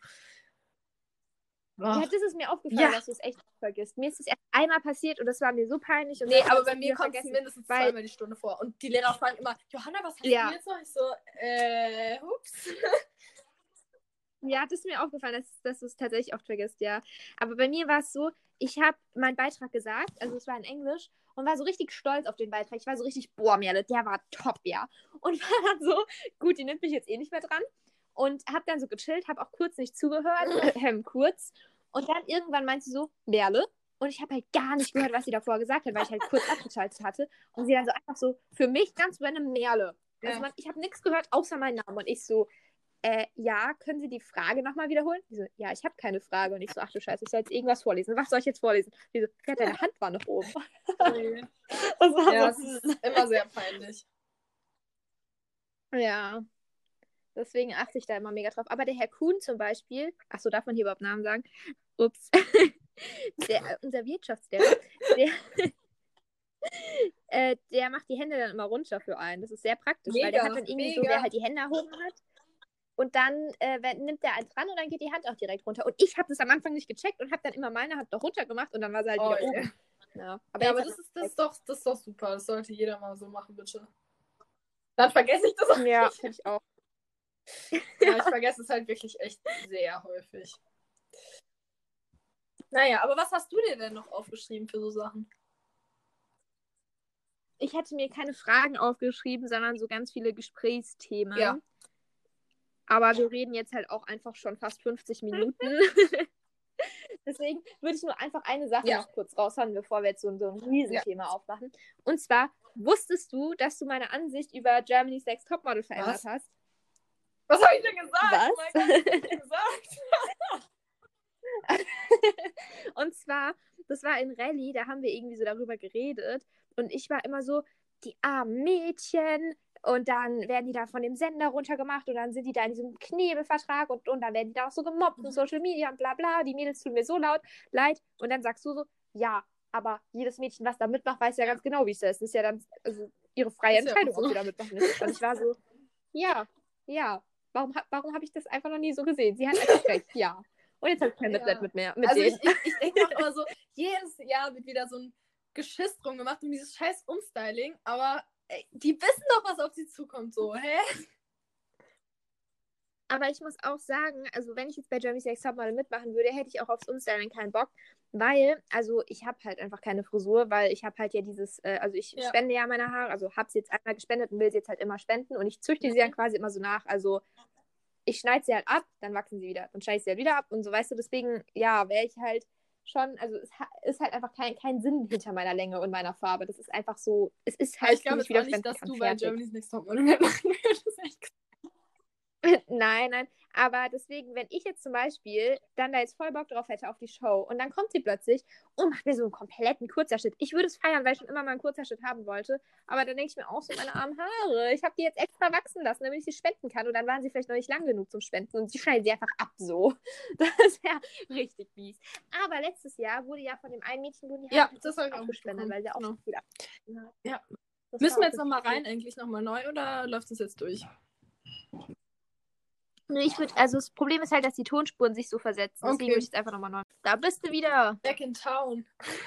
A: Ja,
B: Ach.
A: das ist mir aufgefallen,
B: Ja.
A: dass du es echt vergisst. Mir ist es erst einmal passiert und das war mir so peinlich. Und
B: Nee,
A: dann
B: aber
A: hab
B: bei
A: ich's
B: mir
A: wieder
B: kommt es
A: vergessen.
B: mindestens
A: weil-
B: zweimal die Stunde vor. Und die Lehrer fragen immer, Johanna, was hast
A: Ja.
B: du jetzt noch? Ich so, äh, hups.
A: Ja, das ist mir aufgefallen, dass, dass du es tatsächlich oft vergisst, ja. Aber bei mir war es so, ich habe meinen Beitrag gesagt, also es war in Englisch, und war so richtig stolz auf den Beitrag. Ich war so richtig, boah, Merle, der war top, ja. Und war dann so, gut, die nimmt mich jetzt eh nicht mehr dran. Und habe dann so gechillt, habe auch kurz nicht zugehört, äh, kurz. Und dann irgendwann meinte sie so, Merle. Und ich habe halt gar nicht gehört, was sie davor gesagt hat, weil ich halt kurz abgeschaltet hatte. Und sie dann so einfach so, für mich ganz random Merle. Also
B: Ja.
A: man, ich habe nichts gehört, außer meinen Namen. Und ich so, äh, ja, können Sie die Frage nochmal wiederholen? Die so, ja, ich habe keine Frage. Und ich so, ach du Scheiße, ich soll jetzt irgendwas vorlesen. Was soll ich jetzt vorlesen? Die so, ja, deine Hand war noch oben.
B: Nee.
A: Das war
B: Ja,
A: so,
B: es ist immer sehr peinlich.
A: ja. Deswegen achte ich da immer mega drauf. Aber der Herr Kuhn zum Beispiel, achso, darf man hier überhaupt Namen sagen? Ups. der, unser Wirtschaftslehrer, der, äh, der macht die Hände dann immer runter für einen. Das ist sehr praktisch, weil der
B: Mega,
A: hat dann irgendwie so,
B: mega.
A: der halt die Hände erhoben hat. Und dann äh, wenn- nimmt der einen dran und dann geht die Hand auch direkt runter. Und ich habe das am Anfang nicht gecheckt und habe dann immer meine Hand noch runter gemacht und dann war sie halt
B: Oh,
A: wieder
B: je.
A: oben. Ja,
B: Aber, ja,
A: jetzt
B: aber
A: hat
B: das,
A: man-
B: ist, das, ist doch, das ist doch super. Das sollte jeder mal so machen, bitte. Dann vergesse ich das auch
A: Ja,
B: nicht.
A: finde ich auch.
B: Ja, ich vergesse es halt wirklich echt sehr häufig. Naja, aber was hast du dir denn noch aufgeschrieben für so Sachen?
A: Ich hatte mir keine Fragen aufgeschrieben, sondern so ganz viele Gesprächsthemen.
B: Ja.
A: Aber wir reden jetzt halt auch einfach schon fast fünfzig Minuten. Deswegen würde ich nur einfach eine Sache
B: Ja.
A: noch kurz raushauen, bevor wir jetzt so, so ein Riesenthema aufmachen. Und zwar, wusstest du, dass du meine Ansicht über Germany's Next Topmodel verändert
B: Was?
A: hast?
B: Was habe ich denn gesagt?
A: Was?
B: Oh mein Gott, was hab ich denn gesagt?
A: Und zwar, das war in Rallye, da haben wir irgendwie so darüber geredet. Und ich war immer so, die armen Mädchen. Und dann werden die da von dem Sender runtergemacht und dann sind die da in diesem Knebelvertrag und, und dann werden die da auch so gemobbt und Social Media und bla bla. Die Mädels tun mir so laut leid. Und dann sagst du so, ja, aber jedes Mädchen, was da mitmacht, weiß ja ganz genau, wie es ist. Das ist ja dann also ihre freie
B: Ist ja
A: Entscheidung,
B: auch so.
A: ob sie da mitmachen. Ist. Und ich war so, ja, ja. Warum, ha- warum habe ich das einfach noch nie so gesehen? Sie hat einfach recht, ja. Und jetzt habe ich kein Mitleid
B: Ja.
A: mit mehr. Mit
B: Also
A: denen.
B: ich, ich, ich denke auch immer so, jedes Jahr wird wieder so ein Geschiss drum gemacht um dieses scheiß Umstyling, aber ey, die wissen doch, was auf sie zukommt, so, hä?
A: Aber ich muss auch sagen, also wenn ich jetzt bei Germany's Next Topmodel mitmachen würde, hätte ich auch aufs Umstyling keinen Bock, weil, also ich habe halt einfach keine Frisur, weil ich habe halt ja dieses, äh, also ich
B: Ja.
A: spende ja meine Haare, also habe sie jetzt einmal gespendet und will sie jetzt halt immer spenden und ich züchte sie dann quasi immer so nach, also ich schneide sie halt ab, dann wachsen sie wieder, dann schneide ich sie halt wieder ab und so, weißt du, deswegen, ja, wäre ich halt schon, also es ha- ist halt einfach kein, kein Sinn hinter meiner Länge und meiner Farbe, das ist einfach so, es ist
B: Aber
A: halt
B: ich glaube
A: nicht
B: jetzt auch
A: wieder
B: nicht,
A: spenden
B: dass
A: kann,
B: du bei
A: fertig.
B: Germany's Next Topmodel mitmachen würdest. Echt.
A: Nein, nein, aber deswegen, wenn ich jetzt zum Beispiel dann da jetzt voll Bock drauf hätte auf die Show und dann kommt sie plötzlich und macht mir so einen kompletten Kurzhaarschnitt. Ich würde es feiern, weil ich schon immer mal einen Kurzhaarschnitt haben wollte, aber dann denke ich mir auch so, meine armen Haare, ich habe die jetzt extra wachsen lassen, damit ich sie spenden kann und dann waren sie vielleicht noch nicht lang genug zum Spenden und sie schneiden sie einfach ab so. Das ist ja richtig mies. Aber letztes Jahr wurde ja von dem einen Mädchen wurden die
B: Ja,
A: Haare
B: das habe ich auch
A: gespendet,
B: mitbekommen.
A: weil sie auch
B: Genau.
A: schon viel abgeschnitten hat.
B: Ja.
A: Das
B: Müssen
A: war
B: wir
A: auch
B: jetzt nochmal
A: richtig
B: rein, eigentlich nochmal neu, oder läuft das jetzt durch?
A: Nee, ich würde, also das Problem ist halt, dass die Tonspuren sich so versetzen. Deswegen
B: Okay.
A: würde ich jetzt einfach nochmal neu. Da bist du wieder.
B: Back in town.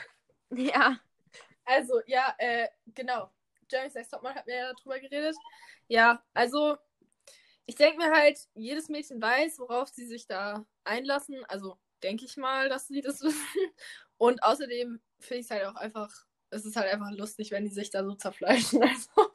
A: Ja.
B: Also, ja, äh, genau. Germany's Next Topmodel hat mir ja darüber geredet. Ja, also, ich denke mir halt, jedes Mädchen weiß, worauf sie sich da einlassen. Also, denke ich mal, dass sie das wissen. Und außerdem finde ich es halt auch einfach, es ist halt einfach lustig, wenn die sich da so zerfleischen. Also,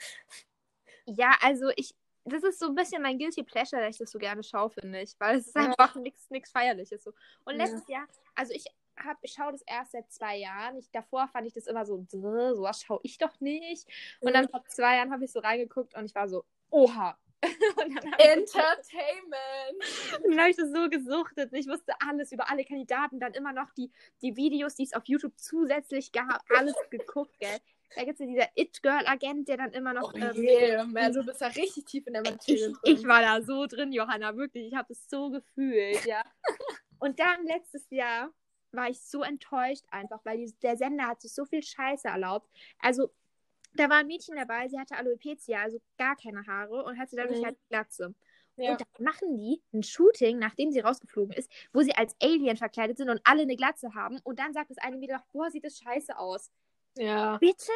A: Ja, also ich, das ist so ein bisschen mein Guilty Pleasure, dass ich das so gerne schaue, finde ich. Weil es ist
B: Ja.
A: einfach nichts nix Feierliches so. Und
B: Ja.
A: letztes Jahr, also ich hab, ich schaue das erst seit zwei Jahren. Ich, davor fand ich das immer so, "Drrr, sowas schaue ich doch nicht. Und dann vor zwei Jahren habe ich so reingeguckt und ich war so, oha. Und dann habe ich,
B: Entertainment!
A: dann hab ich das so gesuchtet. Ich wusste alles über alle Kandidaten, dann immer noch die, die Videos, die es auf YouTube zusätzlich gab, alles geguckt, gell. Da gibt es ja dieser It-Girl-Agent, der dann immer noch.
B: Oh
A: ähm,
B: je, man, du bist ja richtig tief in der Materie
A: ich,
B: drin.
A: ich war da so drin, Johanna, wirklich. Ich habe es so gefühlt, ja. Und dann letztes Jahr war ich so enttäuscht einfach, weil die, der Sender hat sich so viel Scheiße erlaubt. Also, da war ein Mädchen dabei, sie hatte Alopecia, also gar keine Haare und hatte dadurch
B: Mhm.
A: halt Glatze.
B: Ja.
A: Und dann machen die ein Shooting, nachdem sie rausgeflogen ist, wo sie als Alien verkleidet sind und alle eine Glatze haben. Und dann sagt das eine wieder, boah, sieht das scheiße aus.
B: Ja.
A: Bitte?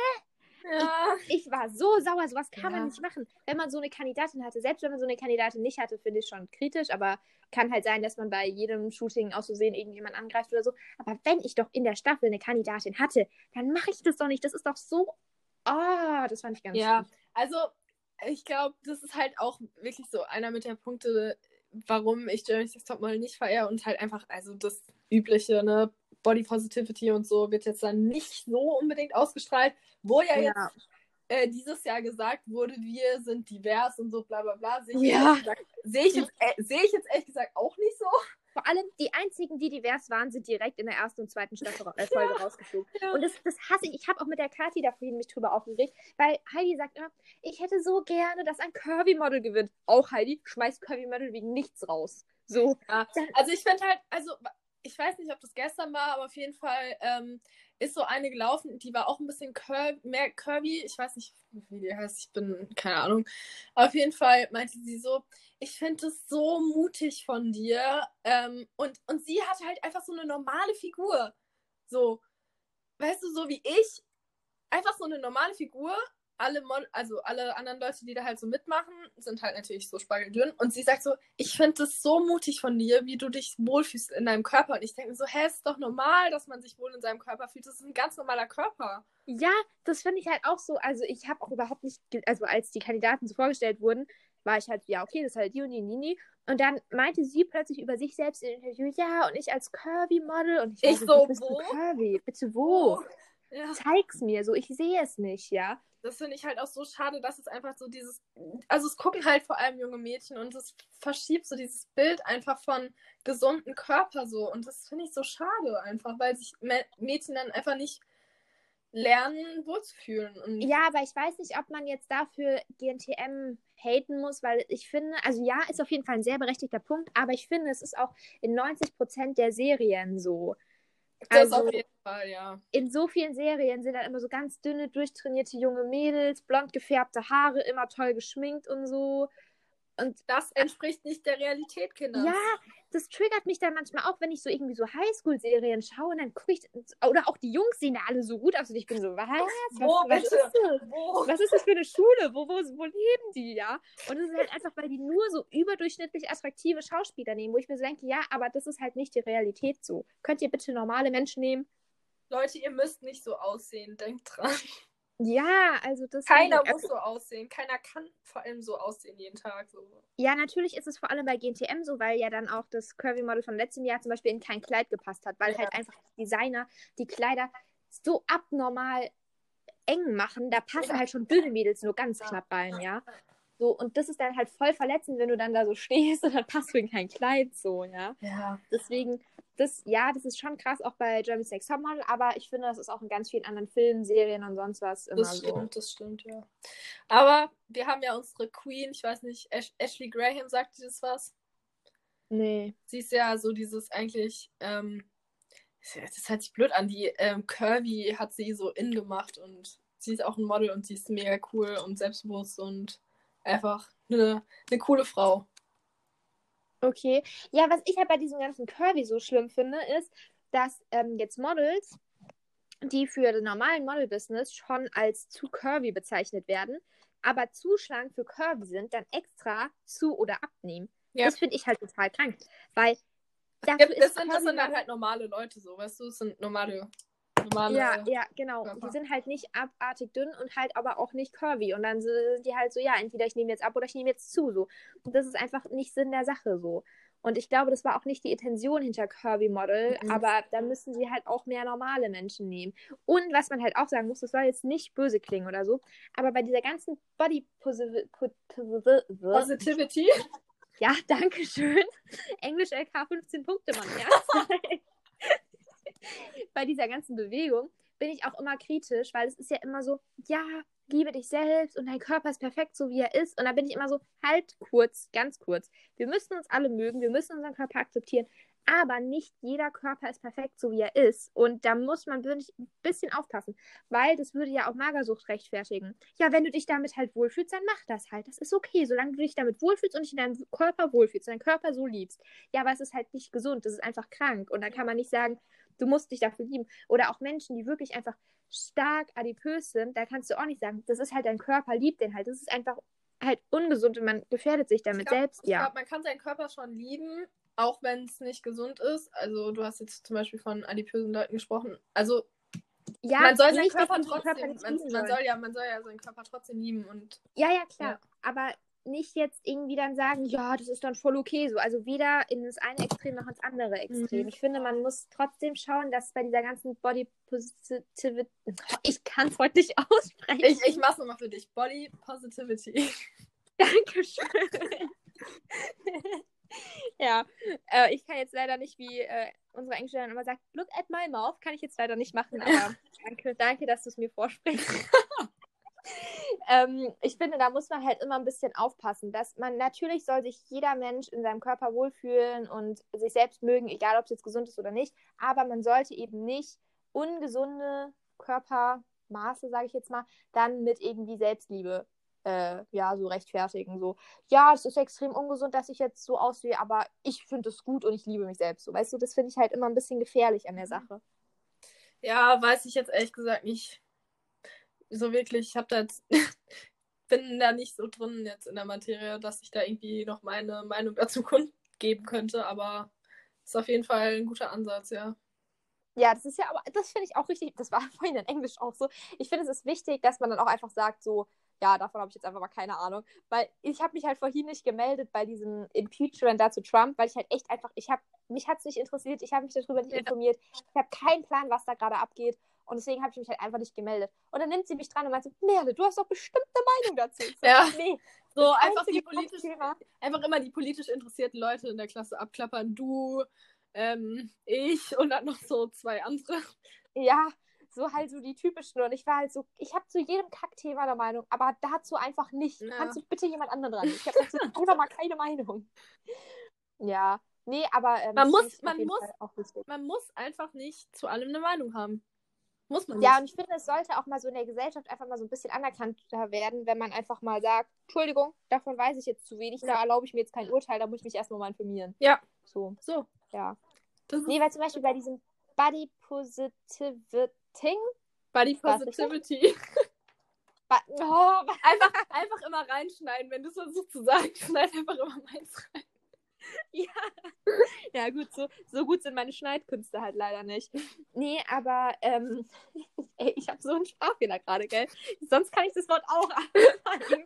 B: Ja.
A: Ich, ich war so sauer, sowas kann
B: Ja.
A: man nicht machen. Wenn man so eine Kandidatin hatte, selbst wenn man so eine Kandidatin nicht hatte, finde ich schon kritisch, aber kann halt sein, dass man bei jedem Shooting aus Versehen irgendjemand angreift oder so. Aber wenn ich doch in der Staffel eine Kandidatin hatte, dann mache ich das doch nicht. Das ist doch so. Ah, oh, das fand ich ganz
B: Ja,
A: schlimm.
B: also ich glaube, das ist halt auch wirklich so einer mit der Punkte, warum ich Germany's Next Topmodel nicht verehre und halt einfach, also das übliche, ne, Body Positivity und so wird jetzt dann nicht so unbedingt ausgestrahlt, wo ja,
A: Ja.
B: jetzt äh, dieses Jahr gesagt wurde, wir sind divers und so bla bla bla, sehe ich,
A: Ja.
B: jetzt ehrlich gesagt- sehe ich, jetzt, äh, sehe ich jetzt ehrlich gesagt auch nicht so.
A: Vor allem die einzigen, die divers waren, sind direkt in der ersten und zweiten Staffel, äh, Folge rausgeflogen.
B: Ja.
A: Und das, das hasse ich. Ich habe auch mit der Kathi da vorhin mich drüber aufgeregt, weil Heidi sagt immer, ich hätte so gerne, dass ein Curvy-Model gewinnt. Auch Heidi schmeißt Curvy-Model wegen nichts raus. So.
B: Ja, also ich finde halt, also ich weiß nicht, ob das gestern war, aber auf jeden Fall ähm, ist so eine gelaufen, die war auch ein bisschen cur mehr curvy. Ich weiß nicht, wie die heißt, ich bin, keine Ahnung. Auf jeden Fall meinte sie so, ich finde es so mutig von dir. Ähm, und, und sie hatte halt einfach so eine normale Figur. So, weißt du, so wie ich, einfach so eine normale Figur. Alle Mod also alle anderen Leute, die da halt so mitmachen, sind halt natürlich so spiegeldünn. Und sie sagt so, ich finde es so mutig von dir, wie du dich wohlfühlst in deinem Körper. Und ich denke mir so, hä, ist doch normal, dass man sich wohl in seinem Körper fühlt. Das ist ein ganz normaler Körper.
A: Ja, das finde ich halt auch so. Also ich habe auch überhaupt nicht, also als die Kandidaten so vorgestellt wurden, war ich halt, ja, okay, das ist halt die und die, die, die. Und dann meinte sie plötzlich über sich selbst im Interview, ja, und ich als Curvy-Model. Und ich,
B: ich
A: so,
B: so,
A: bist
B: wo?
A: Du Curvy? Bitte wo?
B: Oh. Ja.
A: Zeig's mir, so, ich sehe es nicht, ja.
B: Das finde ich halt auch so schade, dass es einfach so dieses, also es gucken halt vor allem junge Mädchen und es verschiebt so dieses Bild einfach von gesunden Körper so und das finde ich so schade einfach, weil sich Mädchen dann einfach nicht lernen, wohlzufühlen. Und
A: ja, aber ich weiß nicht, ob man jetzt dafür G N T M haten muss, weil ich finde, also ja, ist auf jeden Fall ein sehr berechtigter Punkt, aber ich finde, es ist auch in neunzig Prozent der Serien so.
B: Das
A: Also,
B: auf jeden Fall, ja.
A: In so vielen Serien sind dann immer so ganz dünne, durchtrainierte junge Mädels, blond gefärbte Haare, immer toll geschminkt und so. Und
B: das entspricht nicht der Realität, Kinder.
A: ja, das triggert mich dann manchmal auch, wenn ich so irgendwie so Highschool-Serien schaue und dann gucke ich, oder auch die Jungs sehen da alle so gut aus und ich bin so, was?
B: Wo,
A: was, was
B: bitte?
A: ist das?
B: Wo?
A: Was ist das für eine Schule? Wo, wo, wo leben die, ja? Und es ist halt einfach, weil die nur so überdurchschnittlich attraktive Schauspieler nehmen, wo ich mir so denke, ja, aber das ist halt nicht die Realität so. Könnt ihr bitte normale Menschen nehmen?
B: Leute, ihr müsst nicht so aussehen, denkt dran.
A: Ja, also das.
B: Keiner muss so aussehen. Keiner kann vor allem so aussehen jeden Tag. So.
A: Ja, natürlich ist es vor allem bei G N T M so, weil ja dann auch das Curvy-Model von letztem Jahr zum Beispiel in kein Kleid gepasst hat, weil
B: Ja.
A: halt einfach die Designer die Kleider so abnormal eng machen, da passen
B: Ja.
A: halt schon dünne Mädels nur ganz
B: Ja.
A: knapp rein, ja. So, und das ist dann halt voll verletzend, wenn du dann da so stehst und dann passt du in kein Kleid, so, ja.
B: Ja.
A: Deswegen, das, ja, das ist schon krass, auch bei Germany's Next Topmodel, aber ich finde, das ist auch in ganz vielen anderen Filmen, Serien und sonst was immer
B: Das
A: so.
B: stimmt, das stimmt, ja. Aber wir haben ja unsere Queen, ich weiß nicht, Ash- Ashley Graham, sagt dir das was?
A: Nee.
B: Sie ist ja so dieses eigentlich, ähm, das hört sich blöd an, die ähm, Curvy hat sie so in gemacht und sie ist auch ein Model und sie ist mega cool und selbstbewusst und einfach eine, eine coole Frau.
A: Okay. Ja, was ich halt bei diesem ganzen Curvy so schlimm finde, ist, dass ähm, jetzt Models, die für den normalen Model-Business schon als zu curvy bezeichnet werden, aber zu schlank für curvy sind, dann extra zu- oder abnehmen.
B: Ja.
A: Das finde ich halt total krank, weil
B: Ja,
A: dafür
B: das,
A: ist
B: sind, das sind dann
A: Curvy-
B: halt normale Leute so, weißt du, das sind normale, normale
A: Ja, ja, genau.
B: Körper.
A: Die sind halt nicht abartig dünn und halt aber auch nicht curvy. Und dann sind die halt so, ja, entweder ich nehme jetzt ab oder ich nehme jetzt zu, so. Und das ist einfach nicht Sinn der Sache, so. Und ich glaube, das war auch nicht die Intention hinter Curvy Model,
B: Mhm.
A: aber da müssen sie halt auch mehr normale Menschen nehmen. Und was man halt auch sagen muss, das soll jetzt nicht böse klingen oder so, aber bei dieser ganzen Body Positivity,
B: Positivity.
A: ja, danke schön. Englisch L K fünfzehn Punkte, Mann, ja. Bei dieser ganzen Bewegung bin ich auch immer kritisch, weil es ist ja immer so, ja, liebe dich selbst und dein Körper ist perfekt, so wie er ist. Und da bin ich immer so, halt kurz, ganz kurz. Wir müssen uns alle mögen, wir müssen unseren Körper akzeptieren, aber nicht jeder Körper ist perfekt, so wie er ist. Und da muss man wirklich ein bisschen aufpassen, weil das würde ja auch Magersucht rechtfertigen. Ja, wenn du dich damit halt wohlfühlst, dann mach das halt. Das ist okay, solange du dich damit wohlfühlst und dich in deinem Körper wohlfühlst, deinen Körper so liebst. Ja, aber es ist halt nicht gesund, das ist einfach krank. Und da kann man nicht sagen, du musst dich dafür lieben. Oder auch Menschen, die wirklich einfach stark adipös sind, da kannst du auch nicht sagen, das ist halt dein Körper, liebt den halt. Das ist einfach halt ungesund und man gefährdet sich damit
B: Ich glaub,
A: selbst,
B: ich
A: ja.
B: glaube, man kann seinen Körper schon lieben, auch wenn es nicht gesund ist. Also du hast jetzt zum Beispiel von adipösen Leuten gesprochen. Also
A: Ja,
B: man soll seinen
A: nicht, dass
B: Körper
A: man den
B: trotzdem,
A: Körper nicht
B: man,
A: lieben
B: man
A: soll.
B: soll ja, man soll ja seinen Körper trotzdem lieben und
A: Ja, ja, klar.
B: Ja.
A: Aber nicht jetzt irgendwie dann sagen, ja, das ist dann voll okay so. Also weder in das eine Extrem noch ins andere Extrem.
B: Mhm.
A: Ich finde, man muss trotzdem schauen, dass bei dieser ganzen Body Positivity, ich kann es heute nicht aussprechen.
B: ich, ich mach's nochmal für dich. Body Positivity.
A: Dankeschön. Ja, äh, ich kann jetzt leider nicht, wie äh, unsere Englischlehrerin immer sagt, look at my mouth, kann ich jetzt leider nicht machen, aber danke, danke, dass du es mir vorsprichst. ähm, ich finde, da muss man halt immer ein bisschen aufpassen, dass man, natürlich soll sich jeder Mensch in seinem Körper wohlfühlen und sich selbst mögen, egal ob es jetzt gesund ist oder nicht, aber man sollte eben nicht ungesunde Körpermaße, sage ich jetzt mal, dann mit irgendwie Selbstliebe äh, ja, so rechtfertigen. So, ja, es ist extrem ungesund, dass ich jetzt so aussehe, aber ich finde es gut und ich liebe mich selbst. So, weißt du, das finde ich halt immer ein bisschen gefährlich an der Sache.
B: Ja, weiß ich jetzt ehrlich gesagt nicht so wirklich. Ich habe da jetzt bin da nicht so drin jetzt in der Materie, dass ich da irgendwie noch meine Meinung dazu kundgeben könnte, aber ist auf jeden Fall ein guter Ansatz, ja.
A: Ja, das ist ja, aber das finde ich auch richtig, das war vorhin in Englisch auch so. Ich finde, es ist wichtig, dass man dann auch einfach sagt, so, ja, davon habe ich jetzt einfach mal keine Ahnung. Weil ich habe mich halt vorhin nicht gemeldet bei diesem Impeachment da zu Trump, weil ich halt echt einfach, ich habe, mich hat es nicht interessiert, ich habe mich darüber nicht
B: Ja.
A: informiert, ich habe keinen Plan, was da gerade abgeht. Und deswegen habe ich mich halt einfach nicht gemeldet. Und dann nimmt sie mich dran und meint so, Merle, du hast doch bestimmt eine Meinung dazu. Ich so,
B: Ja.
A: nee.
B: So
A: das
B: einfach die
A: einzige
B: politisch,
A: Thema.
B: einfach immer die politisch interessierten Leute in der Klasse abklappern. Du, ähm, ich und dann noch so zwei andere.
A: Ja, so halt so die typischen. Und ich war halt so, ich habe zu jedem Kackthema eine Meinung, aber dazu einfach nicht.
B: Ja.
A: Kannst du bitte jemand anderen dran? Ich habe dazu einfach mal keine Meinung. Ja, nee, aber ähm,
B: Man
A: das
B: muss-
A: finde ich
B: man
A: auf jeden
B: muss-
A: Fall auch wichtig.
B: Man muss einfach nicht zu allem eine Meinung haben. Muss man
A: Ja,
B: nicht.
A: und ich finde, es sollte auch mal so in der Gesellschaft einfach mal so ein bisschen anerkannter werden, wenn man einfach mal sagt, Entschuldigung, davon weiß ich jetzt zu wenig, da
B: Ja.
A: erlaube ich mir jetzt kein Urteil, da muss ich mich erstmal mal informieren.
B: Ja,
A: So,
B: so.
A: ja.
B: Das
A: Nee,
B: ist
A: weil zum Beispiel bei diesem Body Positivity,
B: Body
A: War's richtig?
B: Positivity.
A: ba- oh, ba-
B: Einfach, einfach immer reinschneiden, wenn du es versuchst zu sagen. Schneid einfach immer meins rein.
A: ja. Ja, gut, so, so gut sind meine Schneidkünste halt leider nicht. Nee, aber, ähm, ey, ich habe so einen Sprachfehler gerade, gell? Sonst kann ich das Wort auch anfangen.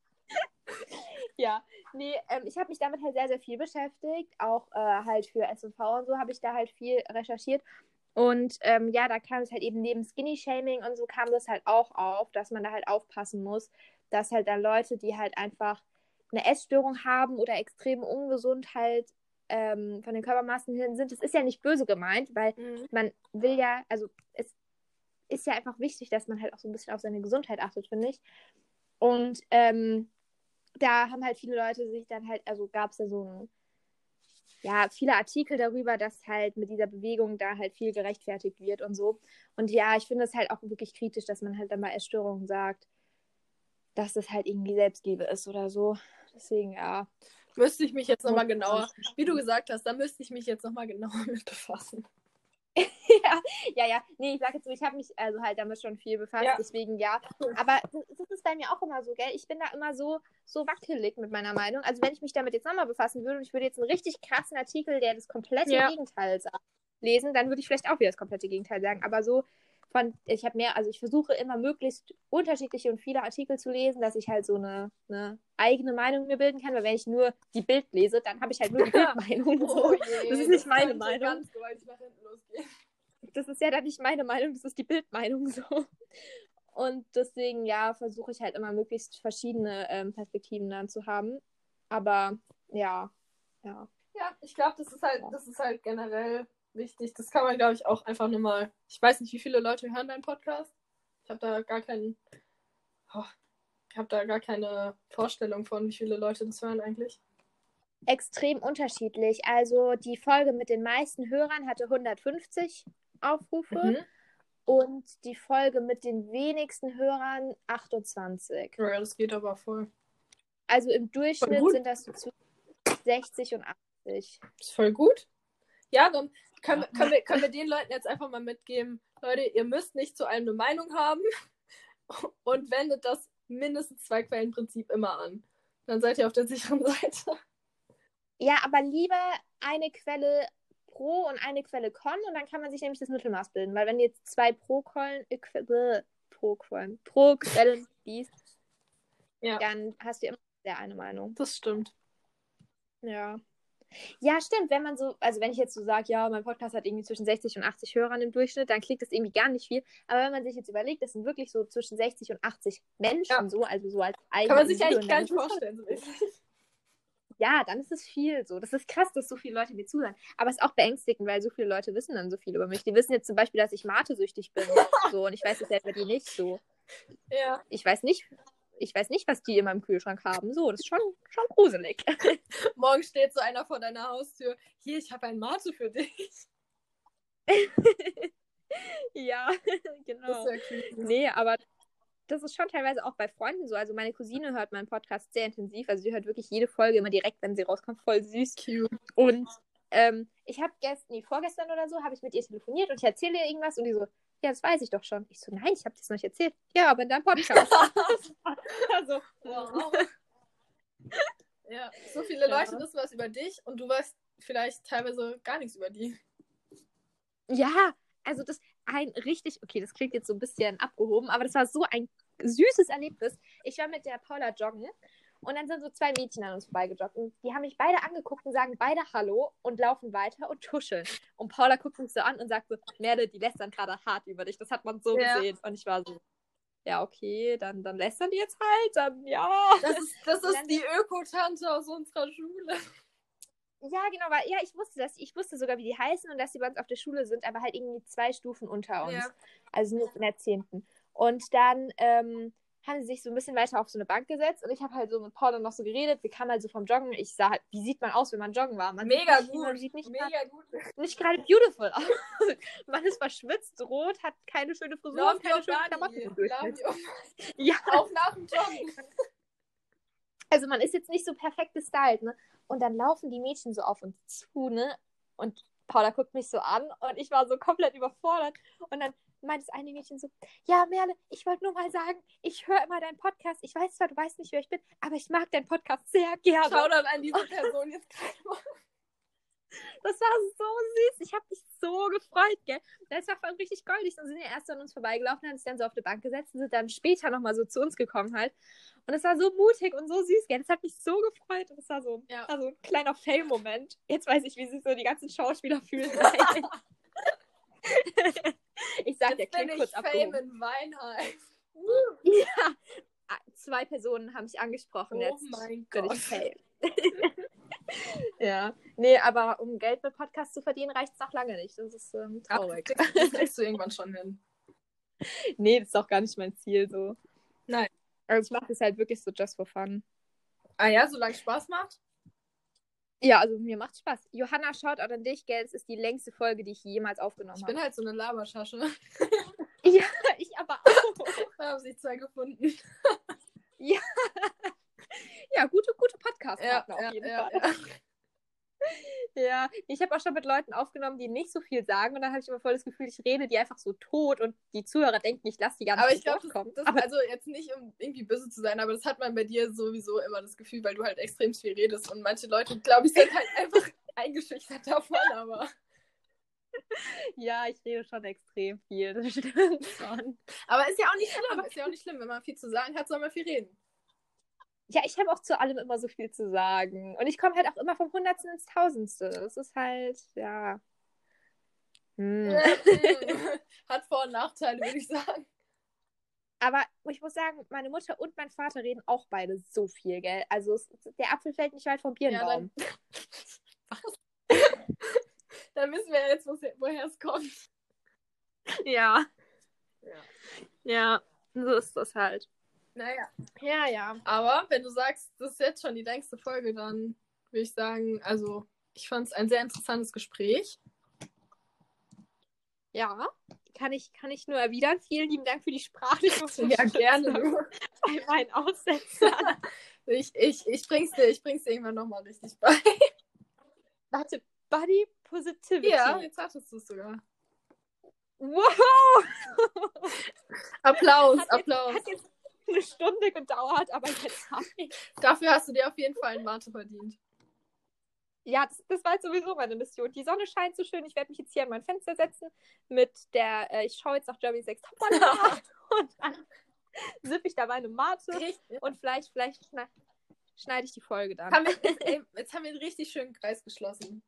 A: Ja, nee, ähm, ich habe mich damit halt sehr, sehr viel beschäftigt. Auch äh, halt für S und V und so habe ich da halt viel recherchiert. Und ähm, ja, da kam es halt eben neben Skinny-Shaming und so kam das halt auch auf, dass man da halt aufpassen muss, dass halt dann Leute, die halt einfach eine Essstörung haben oder extrem ungesund halt ähm, von den Körpermaßen hin sind, das ist ja nicht böse gemeint, weil
B: Mhm.
A: man will ja, also es ist ja einfach wichtig, dass man halt auch so ein bisschen auf seine Gesundheit achtet, finde ich. Und ähm, da haben halt viele Leute sich dann halt, also gab es ja so ein, ja, viele Artikel darüber, dass halt mit dieser Bewegung da halt viel gerechtfertigt wird und so. Und ja, ich finde es halt auch wirklich kritisch, dass man halt dann bei Essstörungen sagt, dass das halt irgendwie Selbstliebe ist oder so. Deswegen, ja.
B: Müsste ich mich jetzt nochmal genauer, wie du gesagt hast, da müsste ich mich jetzt nochmal genauer mit befassen.
A: ja, ja, ja. Nee, ich sag jetzt so, ich habe mich also halt damit schon viel befasst,
B: Ja.
A: deswegen ja. Aber das ist bei mir auch immer so, gell? Ich bin da immer so, so wackelig mit meiner Meinung. Also wenn ich mich damit jetzt nochmal befassen würde und ich würde jetzt einen richtig krassen Artikel, der das komplette
B: Ja.
A: Gegenteil sagt, lesen, dann würde ich vielleicht auch wieder das komplette Gegenteil sagen. Aber so von, ich habe mehr, also ich versuche immer möglichst unterschiedliche und viele Artikel zu lesen, dass ich halt so eine, eine eigene Meinung mir bilden kann, weil wenn ich nur die Bild lese, dann habe ich halt nur die Bildmeinung.
B: Oh
A: So.
B: je,
A: Das ist nicht meine
B: könnte
A: Meinung.
B: ganz gewaltig nach hinten losgehen.
A: Das ist ja dann nicht meine Meinung, das ist die Bildmeinung so. Und deswegen, ja, versuche ich halt immer möglichst verschiedene ähm, Perspektiven dann zu haben. Aber ja, ja.
B: Ja, ich glaube, das ist halt, das ist halt generell wichtig. Das kann man, glaube ich, auch einfach nur mal. Ich weiß nicht, wie viele Leute hören deinen Podcast. Ich habe da gar keinen. Oh, ich habe da gar keine Vorstellung von, wie viele Leute das hören eigentlich.
A: Extrem unterschiedlich. Also die Folge mit den meisten Hörern hatte hundertfünfzig Aufrufe
B: Mhm.
A: und die Folge mit den wenigsten Hörern achtundzwanzig.
B: Ja, das geht aber voll.
A: Also im
B: Voll
A: Durchschnitt
B: gut.
A: sind das so zwischen sechzig und achtzig.
B: Das ist voll gut. Ja, dann können, wir- können, wir, können wir den Leuten jetzt einfach mal mitgeben, Leute, ihr müsst nicht zu allem eine Meinung haben und wendet das mindestens zwei Quellenprinzip immer an. Dann seid ihr auf der sicheren Seite.
A: Ja, aber lieber eine Quelle pro und eine Quelle con und dann kann man sich nämlich das Mittelmaß bilden. Weil wenn du jetzt zwei pro Quellen, äh, que- bäh, pro Quellen, pro Quellen liest,
B: Ja,
A: dann hast du immer der eine Meinung.
B: das stimmt.
A: Ja. Ja, stimmt. Wenn man so, also wenn ich jetzt so sage, ja, mein Podcast hat irgendwie zwischen sechzig und achtzig Hörern im Durchschnitt, dann klingt das irgendwie gar nicht viel. Aber wenn man sich jetzt überlegt, das sind wirklich so zwischen sechzig und achtzig Menschen
B: Ja.
A: so, also so als
B: Kann
A: eigene
B: man sich eigentlich
A: Individuen,
B: gar
A: dann
B: nicht
A: ist es schon-
B: vorstellen. So wirklich.
A: Ja, dann ist es viel so. Das ist krass, dass so viele Leute mir zuhören. Aber es ist auch beängstigend, weil so viele Leute wissen dann so viel über mich. Die wissen jetzt zum Beispiel, dass ich Mate-süchtig bin. So, und ich weiß es ja über die nicht so.
B: Ja.
A: Ich weiß nicht, ich weiß nicht, was die in meinem Kühlschrank haben. So, das ist schon, schon gruselig.
B: Morgen steht so einer vor deiner Haustür. Hier, ich habe ein Mate für dich.
A: ja,
B: Das
A: genau.
B: ist ja creepy.
A: Nee, aber das ist schon teilweise auch bei Freunden so. Also meine Cousine hört meinen Podcast sehr intensiv. Also sie hört wirklich jede Folge immer direkt, wenn sie rauskommt. Voll süß.
B: Cute.
A: Und ähm, ich habe gestern, nee, vorgestern oder so, habe ich mit ihr telefoniert und ich erzähle ihr irgendwas und die so, ja, das weiß ich doch schon. Ich so, nein, ich habe das noch nicht erzählt. Ja, aber in deinem Podcast. also,
B: Wow. Ja, so viele
A: Ja.
B: Leute wissen was über dich und du weißt vielleicht teilweise gar nichts über die.
A: Ja, also das ein richtig, okay, das klingt jetzt so ein bisschen abgehoben, aber das war so ein süßes Erlebnis. Ich war mit der Paula joggen und dann sind so zwei Mädchen an uns vorbeigejoggt und die haben mich beide angeguckt und sagen beide Hallo und laufen weiter und tuscheln. Und Paula guckt mich so an und sagt so, Merde, die lästern gerade hart über dich. Das hat man so
B: Ja.
A: gesehen. Und ich war so, ja, okay, dann, dann lästern die jetzt halt, dann ja.
B: Das ist, das
A: Und
B: ist
A: dann-
B: die Öko-Tante aus unserer Schule.
A: Ja, genau, weil ja, ich wusste das. Ich wusste sogar, wie die heißen und dass sie bei uns auf der Schule sind, aber halt irgendwie zwei Stufen unter uns.
B: Ja.
A: Also nur in der zehnten. Und dann ähm, haben sie sich so ein bisschen weiter auf so eine Bank gesetzt und ich habe halt so mit Paul dann noch so geredet. Wir kamen halt so vom Joggen. Ich sah halt, wie sieht man aus, wenn man joggen war? Man
B: Mega
A: sieht nicht,
B: gut.
A: Man sieht nicht,
B: Mega
A: grad,
B: gut.
A: nicht gerade beautiful aus. Man ist verschwitzt, rot, hat keine schöne Frisur,
B: Love
A: keine
B: your
A: schönen
B: body.
A: Klamotten.
B: Love your...
A: Ja.
B: Auch nach dem Joggen.
A: Also man ist jetzt nicht so perfekt gestylt, ne? Und dann laufen die Mädchen so auf uns zu, ne? Und Paula guckt mich so an und ich war so komplett überfordert. Und dann meint das eine Mädchen so, ja, Merle, ich wollte nur mal sagen, ich höre immer deinen Podcast. Ich weiß zwar, du weißt nicht, wer ich bin, aber ich mag deinen Podcast sehr gerne.
B: Schau dann an diese Person jetzt gerade mal.
A: Das war so süß. Ich habe mich so gefreut, gell? Das war voll richtig goldig. Dann sind ja erst an uns vorbeigelaufen, haben sich dann so auf die Bank gesetzt und sind dann später nochmal so zu uns gekommen halt. Und es war so mutig und so süß, gell? Das hat mich so gefreut. Und es war so,
B: ja.
A: war so ein kleiner Fail-Moment. Jetzt weiß ich, wie sich so die ganzen Schauspieler fühlen. Ich sag dir, klingt kurz abgehoben.
B: Fame in Weinheim.
A: Ja, zwei Personen haben mich angesprochen.
B: Oh
A: jetzt
B: mein
A: bin
B: Gott.
A: ich Fail. Ja, nee, aber um Geld mit Podcast zu verdienen, reicht es noch lange nicht. Das ist ähm, traurig.
B: Ach, das kriegst du irgendwann schon hin.
A: Nee, das ist auch gar nicht mein Ziel so.
B: Nein.
A: Also ich mache das halt wirklich so just for fun.
B: Ah ja, solange es Spaß macht?
A: Ja, also mir macht Spaß. Johanna, schaut auch an dich, gell? Es ist die längste Folge, die ich jemals aufgenommen
B: Ich
A: habe.
B: bin halt so eine Laberschasche.
A: Ja, ich aber auch.
B: Da haben sich zwei gefunden.
A: Ja. Ja, gute, gute Podcast-Partner
B: ja,
A: auf jeden
B: ja,
A: Fall.
B: Ja.
A: Ja, ich habe auch schon mit Leuten aufgenommen, die nicht so viel sagen und dann habe ich immer voll das Gefühl, ich rede die einfach so tot und die Zuhörer denken, ich lasse die gar nicht
B: Aber ich
A: zu
B: glaube,
A: Wort kommen.
B: das,
A: Aber
B: also jetzt nicht, um irgendwie böse zu sein, aber das hat man bei dir sowieso immer das Gefühl, weil du halt extrem viel redest und manche Leute, glaube ich, sind halt einfach eingeschüchtert davon, aber...
A: ja, ich rede schon extrem viel, das stimmt schon.
B: Aber ist ja auch nicht schlimm, ist ja auch nicht schlimm, wenn man viel zu sagen hat, soll man viel reden.
A: Ja, ich habe auch zu allem immer so viel zu sagen. Und ich komme halt auch immer vom Hundertsten ins Tausendste. Das ist halt, ja. Hm.
B: Hat Vor- und Nachteile, würde ich sagen.
A: Aber ich muss sagen, meine Mutter und mein Vater reden auch beide so viel, gell? Also es, der Apfel fällt nicht weit vom Birnbaum.
B: Ja, dann... Was? Dann wissen wir jetzt, woher es kommt.
A: Ja.
B: Ja.
A: Ja, so ist das halt.
B: Naja.
A: Ja, ja.
B: Aber wenn du sagst, das ist jetzt schon die längste Folge, dann würde ich sagen, also ich fand es ein sehr interessantes Gespräch.
A: Ja, kann ich, kann ich nur erwidern. Vielen lieben Dank für die sprachliche
B: Ja, gerne.
A: Bei meinen Aussetzern.
B: ich, ich, ich bring's dir, ich bring's dir irgendwann nochmal richtig bei.
A: Warte, Body Positivity.
B: Ja, jetzt hattest du es sogar.
A: Wow!
B: Applaus,
A: hat
B: Applaus.
A: Jetzt, hat jetzt eine Stunde gedauert, aber jetzt habe ich.
B: Dafür hast du dir auf jeden Fall einen Mate verdient.
A: Ja, das, das war jetzt sowieso meine Mission. Die Sonne scheint so schön. Ich werde mich jetzt hier an mein Fenster setzen mit der, äh, ich schaue jetzt nach Germany's Next Topmodel und dann sippe ich da meine Mate
B: Richtig.
A: und vielleicht, vielleicht schneide schneid ich die Folge dann.
B: Haben wir, jetzt, ey, jetzt haben wir einen richtig schönen Kreis geschlossen.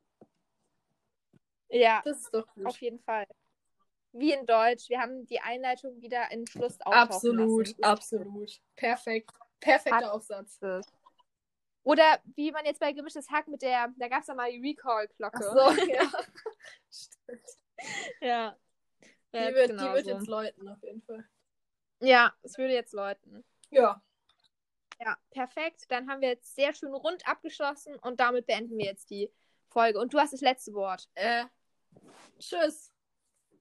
A: Ja,
B: das ist doch gut.
A: Auf jeden Fall. Wie in Deutsch. Wir haben die Einleitung wieder in Schluss auftauchen
B: Absolut,
A: lassen.
B: absolut. Perfekt. Perfekter
A: Ab-
B: Aufsatz.
A: Oder wie man jetzt bei Gemischtes Hack mit der, da gab es ja mal die Recall-Glocke.
B: Ach so, ja. Stimmt.
A: Ja.
B: Die
A: Ja,
B: wird,
A: genau
B: die wird
A: so.
B: jetzt läuten, auf jeden Fall.
A: Ja, es würde jetzt läuten.
B: Ja.
A: Ja, perfekt. Dann haben wir jetzt sehr schön rund abgeschlossen und damit beenden wir jetzt die Folge. Und du hast das letzte Wort.
B: Äh, tschüss.